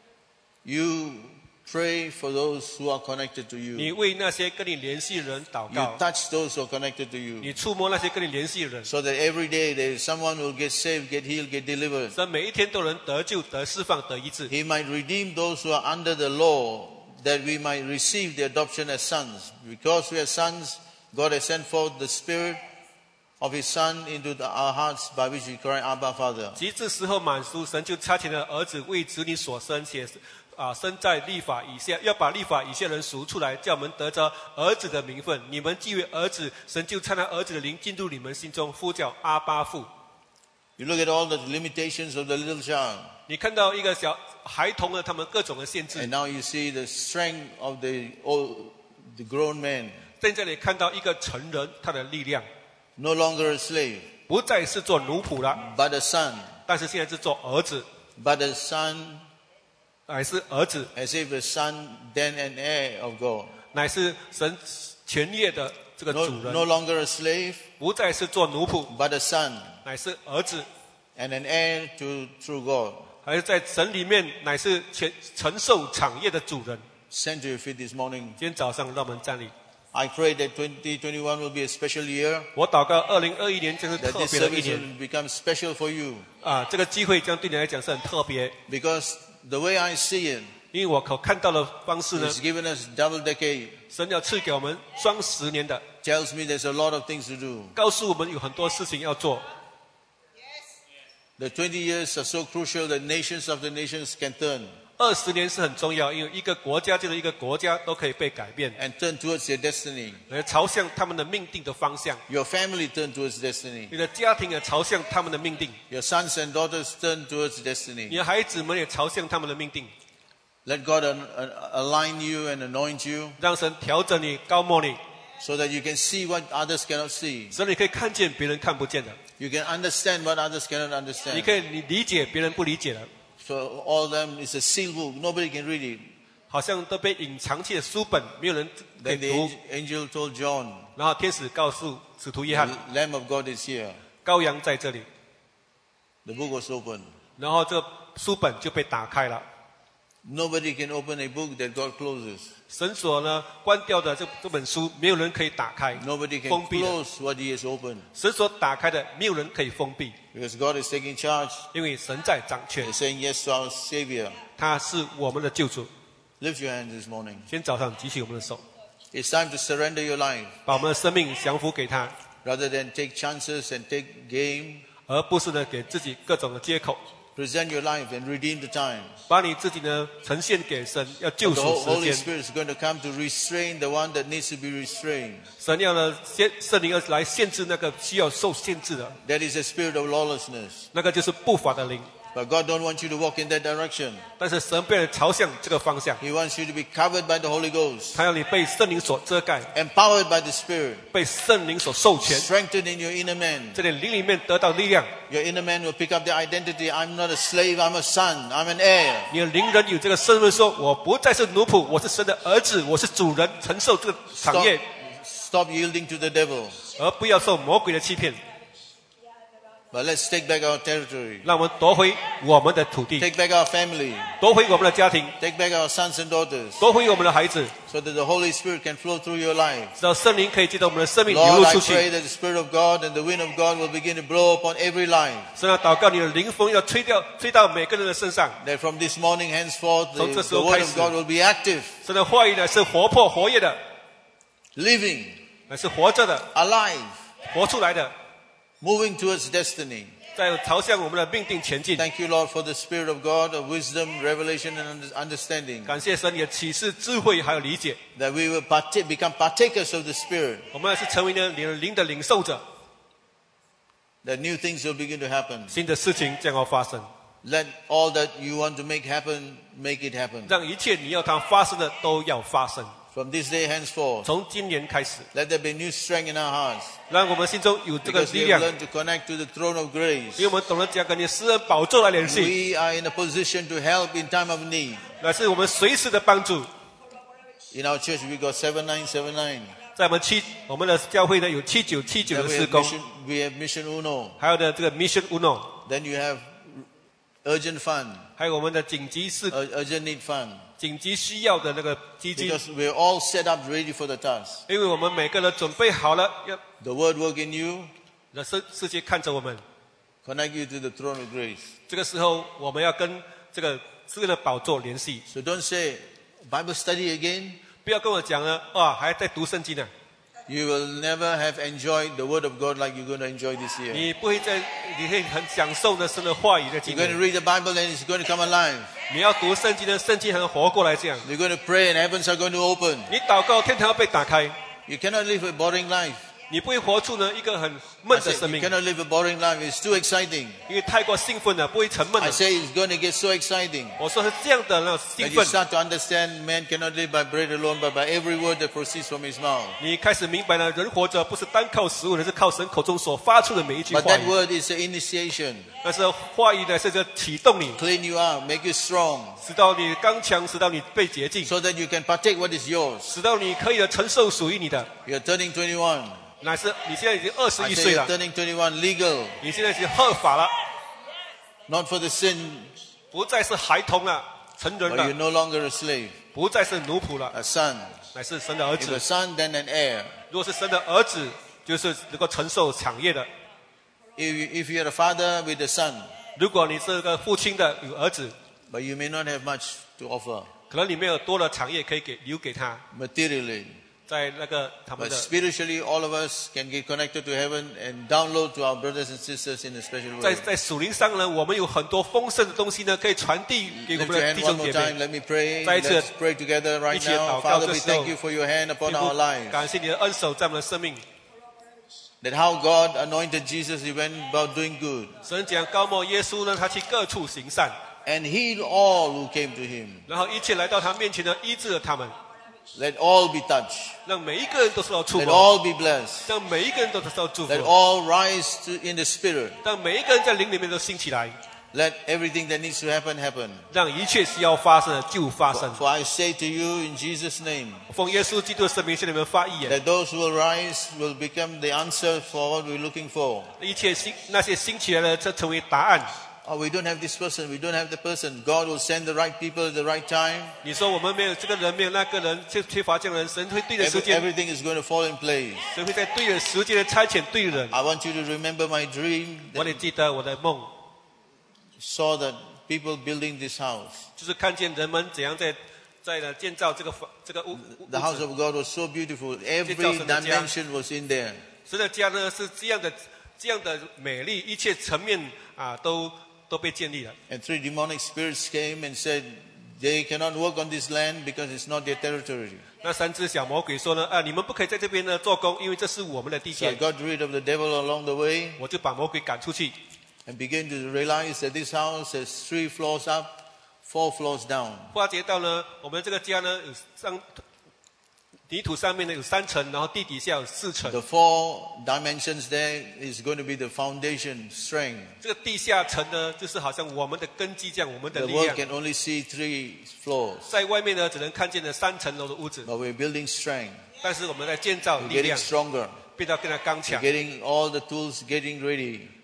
Speaker 1: You pray for those who are connected to
Speaker 2: 你
Speaker 1: you.
Speaker 2: 为那些跟你联系的人祷
Speaker 1: You
Speaker 2: 告，
Speaker 1: touch those who are connected to you.
Speaker 2: 你触摸那些跟你联系的人，
Speaker 1: So that every day there is someone who will get saved, get healed, get delivered.
Speaker 2: 神每一天都能得救、得释放、得医治。
Speaker 1: He might redeem those who are under the law, that we might receive the adoption as sons. Because we are sons, God has sent forth the Spirit of His Son into our hearts, by which we cry, Abba, Father.
Speaker 2: 及至时候满足，神就差遣了儿子为子女所生，且生在律法以下，要把律法以下人赎出来，叫我们得着儿子的名分。你们既为儿子，神就差那儿子的灵进入你们心中，呼叫阿爸父。
Speaker 1: You look at all the limitations of the little child,
Speaker 2: 你看到一个小孩童的他们各种的限制
Speaker 1: and，now you see the strength of the grown man.
Speaker 2: 在这里看到一个成人他的力量，
Speaker 1: No longer a slave,
Speaker 2: 不再是做奴仆了，
Speaker 1: but a son.
Speaker 2: 但是现在是做儿子，
Speaker 1: But a son,
Speaker 2: 乃是儿子，
Speaker 1: as if a son, then an heir of God.
Speaker 2: 乃是神权业的这个
Speaker 1: No,
Speaker 2: 主人，
Speaker 1: no longer a slave,
Speaker 2: 不再是做奴仆，
Speaker 1: but a son,
Speaker 2: 乃是儿子，
Speaker 1: and an heir through God.
Speaker 2: 还是在神里面乃是承受产业的主人。
Speaker 1: Stand to your feet this morning.
Speaker 2: 今天早上让我们站立。
Speaker 1: I pray that 2021 will be a special year,
Speaker 2: 我祷告2021年将是
Speaker 1: that
Speaker 2: 特
Speaker 1: this
Speaker 2: 别的一
Speaker 1: service
Speaker 2: 年
Speaker 1: will become special for you.
Speaker 2: 啊！这个机会将对你来讲是很特别，
Speaker 1: Because the way I see it,
Speaker 2: 因为我所看到的方式呢，
Speaker 1: He's given us double decade.
Speaker 2: 神要赐给我们双10年的，
Speaker 1: Tells me there's a lot of things to do.
Speaker 2: 告诉我们有很多事情要做。
Speaker 1: The 20 years are so crucial that nations of the nations can turn
Speaker 2: 20年是很重要，因为一个国家就是一个国家都可以被改变，
Speaker 1: and turn towards their destiny.
Speaker 2: 来朝向他们的命定的方向。
Speaker 1: Your family turn towards destiny.
Speaker 2: 你的家庭也朝向他们的命定，
Speaker 1: Your sons and daughters turn towards
Speaker 2: 你
Speaker 1: destiny.
Speaker 2: 的孩子们也朝向他们的命定。
Speaker 1: Let God align you and anoint you
Speaker 2: 让神调整你、高摩你，
Speaker 1: so that you can see what others cannot see.
Speaker 2: 使你可以看见别人看不见的，
Speaker 1: You can understand what others cannot
Speaker 2: 你
Speaker 1: understand.
Speaker 2: 可以理解别人不理解的，
Speaker 1: So all of them is a sealed book. Nobody can read it.
Speaker 2: 好像都被隐藏起的书本，没有人可
Speaker 1: Then
Speaker 2: 以
Speaker 1: the
Speaker 2: 读。
Speaker 1: angel told John,
Speaker 2: 然后天使告诉使徒约翰，
Speaker 1: the Lamb of God is here.
Speaker 2: 羔羊在这里，
Speaker 1: The book was open.
Speaker 2: 然后这个书本就被打开了。
Speaker 1: Nobody can open a book that God closes.
Speaker 2: 神所呢关掉的这本书，没有人可以打开，
Speaker 1: Nobody can
Speaker 2: 封闭的。
Speaker 1: close what He has opened.
Speaker 2: 神所打开的，没有人可以封闭，
Speaker 1: Because God is taking charge.
Speaker 2: 因为神在掌权，
Speaker 1: He's saying yes to our Savior.
Speaker 2: 他是我们的救主。
Speaker 1: Lift your hands this morning.
Speaker 2: 今天早上举起我们的手，
Speaker 1: It's time to surrender your life
Speaker 2: 把我们的生命降服给他，
Speaker 1: rather than take chances and take game.
Speaker 2: 而不是呢给自己各种的借口，
Speaker 1: Present your life and redeem the time.
Speaker 2: 把你自己呢呈现给神，要救
Speaker 1: The
Speaker 2: 赎时
Speaker 1: Holy
Speaker 2: 间。
Speaker 1: Spirit is going to come to restrain the one that needs to be restrained.
Speaker 2: 神要呢圣灵要来限制那个需要受限制的，
Speaker 1: That is the spirit of lawlessness.
Speaker 2: 那个就是不法的灵。
Speaker 1: But God don't want you to walk in that direction.
Speaker 2: 但是神被人朝向这个方向，
Speaker 1: He wants you to be covered by the Holy Ghost,
Speaker 2: 他要你被圣灵所遮盖，
Speaker 1: empowered by the Spirit,
Speaker 2: 被圣灵所授权，
Speaker 1: strengthened in your inner man.
Speaker 2: 在你灵里面得到力量。
Speaker 1: Your inner man will pick up the identity. I'm not a slave, I'm a son, I'm an heir.
Speaker 2: 你的灵人有这个身份，说我不再是奴仆，我是神的儿子，我是主人，承受这个产
Speaker 1: Stop,
Speaker 2: 业，
Speaker 1: stop yielding to the devil.
Speaker 2: 而不要受魔鬼的欺骗。
Speaker 1: But let's take back our territory.
Speaker 2: 让我们夺回我们的土地，
Speaker 1: Take back our family.
Speaker 2: 夺回我们的家庭，
Speaker 1: Take back our sons and daughters.
Speaker 2: 夺回我们的孩子，
Speaker 1: So that the Holy Spirit can flow through your life.
Speaker 2: 直到圣灵可以借着我们的生命流
Speaker 1: Lord,
Speaker 2: 露
Speaker 1: I
Speaker 2: 出
Speaker 1: pray
Speaker 2: 去。
Speaker 1: that the Spirit of God and the wind of God will begin to blow upon every life.
Speaker 2: 神啊，祷告你的灵风要吹到每个人的身上。
Speaker 1: That from this morning henceforth,
Speaker 2: 从这时候
Speaker 1: the Word
Speaker 2: 开
Speaker 1: of
Speaker 2: 始
Speaker 1: God will be active,
Speaker 2: 神的话语呢是活泼活跃的，
Speaker 1: living,
Speaker 2: 乃是活着的，
Speaker 1: alive,
Speaker 2: 活出来的，
Speaker 1: moving towards destiny.
Speaker 2: 在朝向我们的命定前进。
Speaker 1: Thank you, Lord, for the Spirit of God, of wisdom, revelation, and understanding.
Speaker 2: 感谢神你的启示、智慧还有理解，
Speaker 1: That we will become partakers of the Spirit.
Speaker 2: 我们是成为呢你的灵的领受者，
Speaker 1: That new things will begin to happen.
Speaker 2: 新的事情将要发生，
Speaker 1: Let all that you want to make happen, make it happen.
Speaker 2: 让一切你要它发生的都要发生。
Speaker 1: From this day henceforth,
Speaker 2: 从今年开始，
Speaker 1: let there be new strength in our hearts.
Speaker 2: 让我们心中有这个
Speaker 1: Because
Speaker 2: 力
Speaker 1: we
Speaker 2: 量
Speaker 1: have，learned to connect to the throne of grace.
Speaker 2: 因为我们懂得怎样跟你施恩宝座来联系，
Speaker 1: We are in a position to help in time of need.
Speaker 2: 乃是我们随时的帮助。
Speaker 1: In our church, we got 7979.
Speaker 2: 在我们的教会呢有7979
Speaker 1: Then
Speaker 2: 的事工，
Speaker 1: we have Mission Uno.
Speaker 2: 还有的这个 Mission Uno，
Speaker 1: Then you have Urgent Fund,
Speaker 2: 还有我们的紧急
Speaker 1: Urgent Need Fund.
Speaker 2: 紧急需要的那个基金，
Speaker 1: Because we're all set up ready for the task.
Speaker 2: 因为我们每个人准备好了，要
Speaker 1: The Word work in you,
Speaker 2: 让世界看着我们。
Speaker 1: connect you to the throne of grace.
Speaker 2: 这个时候，我们要跟这个的宝座联系，
Speaker 1: So don't say, Bible study again.
Speaker 2: 不要跟我讲呢，还在读圣经呢。
Speaker 1: You will never have enjoyed the Word of God like you're going to enjoy this year.
Speaker 2: 你不会你会很享受呢神的话语的
Speaker 1: You're
Speaker 2: 经
Speaker 1: going to
Speaker 2: 历。
Speaker 1: read the Bible and it's going to come alive.
Speaker 2: 你要读圣经呢，圣经还能活过来这样。
Speaker 1: You're going to pray and heavens are going to open.
Speaker 2: 你祷告，天堂要被打开。
Speaker 1: You cannot live a boring life.
Speaker 2: 你不会活出呢一个很
Speaker 1: I
Speaker 2: 闷的
Speaker 1: say,
Speaker 2: 生
Speaker 1: you
Speaker 2: 命，
Speaker 1: cannot live a boring life. It's too exciting.
Speaker 2: 因为太过兴奋了，不会沉闷
Speaker 1: I
Speaker 2: 的。
Speaker 1: say it's going to get so exciting
Speaker 2: 我说是这样的那种兴
Speaker 1: that you
Speaker 2: 奋，
Speaker 1: start to understand man cannot live by bread alone, but by every word that proceeds from his mouth.
Speaker 2: 你开始明白了，人活着不是单靠食物，而是靠神口中所发出的每一句
Speaker 1: But
Speaker 2: 话
Speaker 1: that
Speaker 2: 语。
Speaker 1: word is an initiation.
Speaker 2: 但是话语呢，是这启动你，
Speaker 1: Clean you up, make you strong,
Speaker 2: 使到你刚强，使到你被洁净，
Speaker 1: so that you can partake what is yours.
Speaker 2: 使到你可以承受属于你的。
Speaker 1: You're turning 21.
Speaker 2: 乃是你现在已经
Speaker 1: I
Speaker 2: 21
Speaker 1: say
Speaker 2: 岁
Speaker 1: you're
Speaker 2: 了，
Speaker 1: turning 21 legal,
Speaker 2: 你现在已经合法了，
Speaker 1: not for the sin,
Speaker 2: 不再是孩童了，成人
Speaker 1: but you're
Speaker 2: 了，
Speaker 1: no longer a slave,
Speaker 2: 不再是奴仆了，
Speaker 1: a son.
Speaker 2: 乃是神的儿
Speaker 1: If
Speaker 2: 子
Speaker 1: a。son, then an heir.
Speaker 2: 如果是神的儿子，就是能够承受产业的。
Speaker 1: If you're a father with a son,
Speaker 2: 如果你是个父亲的有儿子，
Speaker 1: but you may not have much to offer
Speaker 2: 可能你没有多的产业可以留给他，
Speaker 1: materially,
Speaker 2: 在那个他们
Speaker 1: but
Speaker 2: 的
Speaker 1: spiritually, all of us can get connected to heaven and download to our brothers and sisters in a special
Speaker 2: 在
Speaker 1: way.
Speaker 2: 在属灵上呢，我们有很多丰盛的东西呢，可以传递给我
Speaker 1: Lift
Speaker 2: 们
Speaker 1: your
Speaker 2: 的
Speaker 1: hand
Speaker 2: 弟
Speaker 1: one
Speaker 2: 兄
Speaker 1: more
Speaker 2: 姐
Speaker 1: time.
Speaker 2: 妹。
Speaker 1: Let me pray.
Speaker 2: 再一次
Speaker 1: Let's pray together
Speaker 2: 一
Speaker 1: right
Speaker 2: 起
Speaker 1: now.
Speaker 2: 祷告
Speaker 1: Father,
Speaker 2: 这
Speaker 1: we
Speaker 2: 时候
Speaker 1: thank you for your hand upon
Speaker 2: 天
Speaker 1: our
Speaker 2: 父
Speaker 1: lives.
Speaker 2: 感谢你的恩手在我们的生命。
Speaker 1: That how God anointed Jesus, he went about doing good
Speaker 2: 神讲高莫耶稣呢，他去各处行善，
Speaker 1: and healed all who came to him.
Speaker 2: 然后一切来到他面前呢，医治了他们，
Speaker 1: Let all be touched.
Speaker 2: 让每一个人都受到触
Speaker 1: Let
Speaker 2: 摸，
Speaker 1: all be blessed.
Speaker 2: 让每一个人都受到祝福
Speaker 1: Let，all rise in the spirit.
Speaker 2: 让每一个人在灵里面都兴起来，
Speaker 1: Let everything that needs to happen, happen.
Speaker 2: 让一切需要发生的就发生。
Speaker 1: For I say to you in Jesus' name,
Speaker 2: 奉耶稣基督的圣名向你们发预言，
Speaker 1: that those who will rise will become the answer for what we're looking for.
Speaker 2: 一切那些兴起来的，这成为答案。
Speaker 1: Oh, we don't have this person, we don't have the person. God will send the right people at the right time.
Speaker 2: 你说我们没有这个人，没有那个人，就缺乏这样的人，神会对的时间，
Speaker 1: Everything is going to fall in place.
Speaker 2: 神会在对的时间的差遣对的人。
Speaker 1: I want you to remember my dream
Speaker 2: 我
Speaker 1: that
Speaker 2: 得记得我的梦，
Speaker 1: saw that people building this house.
Speaker 2: 就是看见人们怎样在呢建造这个屋
Speaker 1: The house
Speaker 2: 子。
Speaker 1: of God was so beautiful. Every dimension was in there.
Speaker 2: 神的家呢是这样的美丽，一切层面都被建立了。
Speaker 1: And 3 demonic spirits came and said, they cannot work on this land because it's not their territory.
Speaker 2: 那3只小魔鬼说呢，你们不可以在这边呢做工，因为这是我们的地
Speaker 1: So I
Speaker 2: 界。
Speaker 1: got rid of the devil along the way
Speaker 2: 我就把魔鬼赶出去，
Speaker 1: and began to realize that this house has 3 floors up, 4 floors down.
Speaker 2: 发觉到呢，我们这个家呢有泥土上面呢有3层，然后地底下有4层。
Speaker 1: The 4 dimensions there is going to be the foundation, strength.
Speaker 2: 这个地下层呢，就是好像我们的根基这样，我们的
Speaker 1: The
Speaker 2: 力
Speaker 1: world
Speaker 2: 量。
Speaker 1: can only see 3 floors,
Speaker 2: 在外面呢，只能看见了3层楼的屋子，
Speaker 1: but we're building strength.
Speaker 2: 但是我们在建造
Speaker 1: We're
Speaker 2: 力
Speaker 1: getting
Speaker 2: 量，
Speaker 1: stronger.
Speaker 2: 变得更加刚
Speaker 1: We're
Speaker 2: 强。
Speaker 1: getting all the tools getting ready.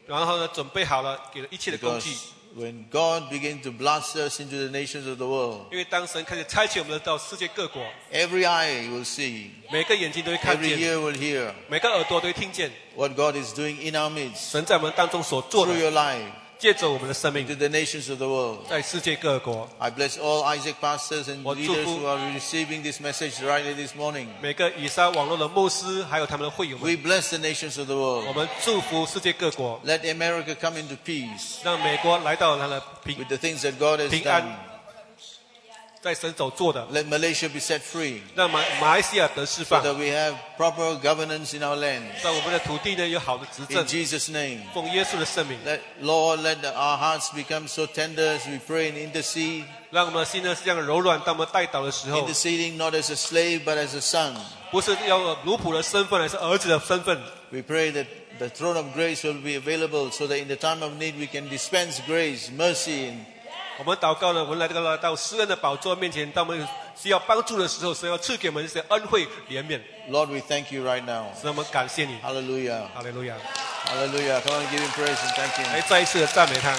Speaker 2: 然后呢，准备好了，给了一切的工具。
Speaker 1: Because when God begins to blast us into the nations of the world,
Speaker 2: 因为当神开始差遣我们到世界各国，
Speaker 1: every eye will see,
Speaker 2: 每个眼睛都会看
Speaker 1: every
Speaker 2: 见，
Speaker 1: ear will hear
Speaker 2: 每个耳朵都会听见
Speaker 1: what God is doing in our midst
Speaker 2: 神在我们当中所做
Speaker 1: through
Speaker 2: 的，
Speaker 1: your life
Speaker 2: 借着我们的生命
Speaker 1: to，the nations of the world.
Speaker 2: 在世界各国。
Speaker 1: I bless all Isaac pastors and
Speaker 2: 我祝
Speaker 1: leaders
Speaker 2: 福
Speaker 1: who are receiving this message rightly this morning.
Speaker 2: 每个以撒网络的牧师，还有他们的会友
Speaker 1: We
Speaker 2: 们，
Speaker 1: bless the nations of the
Speaker 2: 我
Speaker 1: world.
Speaker 2: 们祝福世界各国，
Speaker 1: Let America come into peace
Speaker 2: 让美国来到它的
Speaker 1: with the things that God has
Speaker 2: 平
Speaker 1: done.
Speaker 2: 安，在神所做的，
Speaker 1: Let Malaysia be set free
Speaker 2: 让马来西亚得释
Speaker 1: so
Speaker 2: 放，
Speaker 1: that we have proper governance in our land.
Speaker 2: 在我们的土地呢有好的执
Speaker 1: In
Speaker 2: 政，
Speaker 1: Jesus' name.
Speaker 2: 奉耶稣的圣名，
Speaker 1: Lord, let our hearts become so tender as we pray and intercede.
Speaker 2: 让我们的心呢是这样柔软。当我们带祷的时候，
Speaker 1: Interceding not as a slave but as a son.
Speaker 2: 不是要奴仆的身份，而是儿子的身份。
Speaker 1: We pray that the throne of grace will be available so that in the time of need we can dispense grace, mercy, and
Speaker 2: 我们祷告呢，我们来到施恩的宝座面前，当我们需要帮助的时候，神要赐给我们一些恩惠怜悯。
Speaker 1: Lord, we thank you right now.
Speaker 2: 神，我们感谢你，
Speaker 1: Hallelujah.
Speaker 2: 哈利路亚！
Speaker 1: Hallelujah. Come on, give him praise and thank
Speaker 2: 来
Speaker 1: him.
Speaker 2: 再一次的赞美他。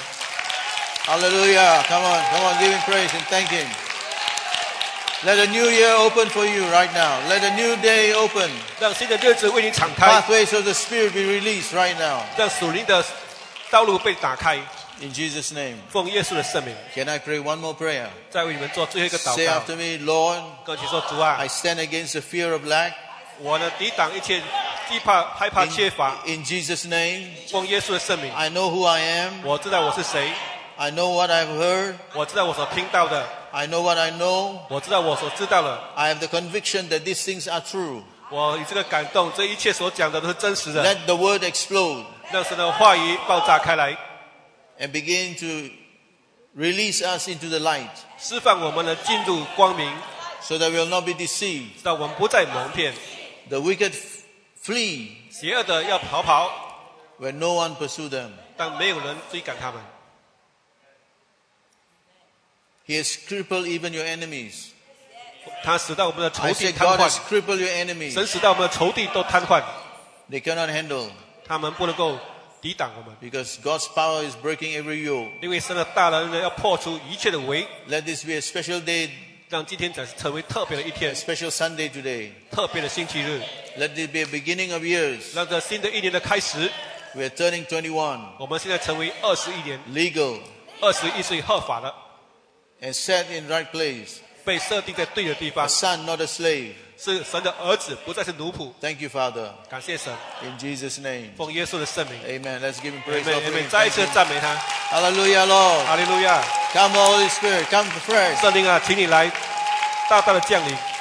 Speaker 1: Hallelujah. Come on, give him praise and thank him. Let a new year open for you right now. Let a new day open.
Speaker 2: 让新的日子为你敞开，
Speaker 1: Pathways of the Spirit be released right now.
Speaker 2: 让属灵的道路被打开。
Speaker 1: In Jesus' name.
Speaker 2: 奉耶稣的圣名，
Speaker 1: Can I pray one more prayer?
Speaker 2: 再为你们做最后一个祷
Speaker 1: Say
Speaker 2: 告。
Speaker 1: after me, Lord,
Speaker 2: 跟我一起说：主啊
Speaker 1: I，stand against the fear of lack.
Speaker 2: 我呢抵挡一切害怕缺乏。
Speaker 1: In Jesus' name,
Speaker 2: 奉耶稣的圣名，
Speaker 1: I know who I am.
Speaker 2: 我知道我是谁，
Speaker 1: I know what I've heard.
Speaker 2: 我知道我所听到的，
Speaker 1: I know what I know.
Speaker 2: 我知道我所知道的。
Speaker 1: I have the conviction that these things are true.
Speaker 2: 我有这个感动，这一切所讲的都是真实的。
Speaker 1: Let the word explode
Speaker 2: 让神的话语爆炸开来，
Speaker 1: and begin to release us into the light
Speaker 2: 释放我们的进入光明，
Speaker 1: so that we will not be deceived.
Speaker 2: 让我们不再蒙骗。
Speaker 1: The wicked flee
Speaker 2: 邪恶的要跑，
Speaker 1: when no one pursue them.
Speaker 2: 但没有人追赶他们。
Speaker 1: He has crippled even your enemies.
Speaker 2: 他使到我们的仇
Speaker 1: I
Speaker 2: 敌
Speaker 1: said
Speaker 2: 瘫
Speaker 1: God
Speaker 2: 痪，
Speaker 1: has crippled your enemies.
Speaker 2: 神使到我们的仇敌都瘫痪，
Speaker 1: They cannot handle
Speaker 2: 他们不能够抵挡我们，
Speaker 1: because God's power is breaking every yoke.
Speaker 2: 因为神的大能呢要破除一切的围，
Speaker 1: Let this be a special day,
Speaker 2: 让今天成为特别的一
Speaker 1: a
Speaker 2: 天，
Speaker 1: special Sunday today.
Speaker 2: 特别的星期日，
Speaker 1: Let this be a beginning of years.
Speaker 2: 让这新的一年的开始，
Speaker 1: We are turning 21,
Speaker 2: 我们现在成为21年
Speaker 1: legal
Speaker 2: ，21岁合法的，
Speaker 1: and set in right place.
Speaker 2: 被设定在对的地
Speaker 1: A
Speaker 2: 方，
Speaker 1: son, not a slave.
Speaker 2: 是神的儿子，不再是奴仆。
Speaker 1: Thank you, Father.
Speaker 2: 感谢神，
Speaker 1: In Jesus' name.
Speaker 2: 奉耶稣的圣名，
Speaker 1: Amen. Let's give him
Speaker 2: 阿
Speaker 1: praise.
Speaker 2: 门，阿
Speaker 1: offering.
Speaker 2: 门，再一
Speaker 1: Thank
Speaker 2: 次
Speaker 1: you.
Speaker 2: 赞美他，
Speaker 1: Hallelujah, Lord.
Speaker 2: 哈利路亚！
Speaker 1: Come, Holy Spirit. Come fresh.
Speaker 2: 圣灵啊，请你来大大的降临。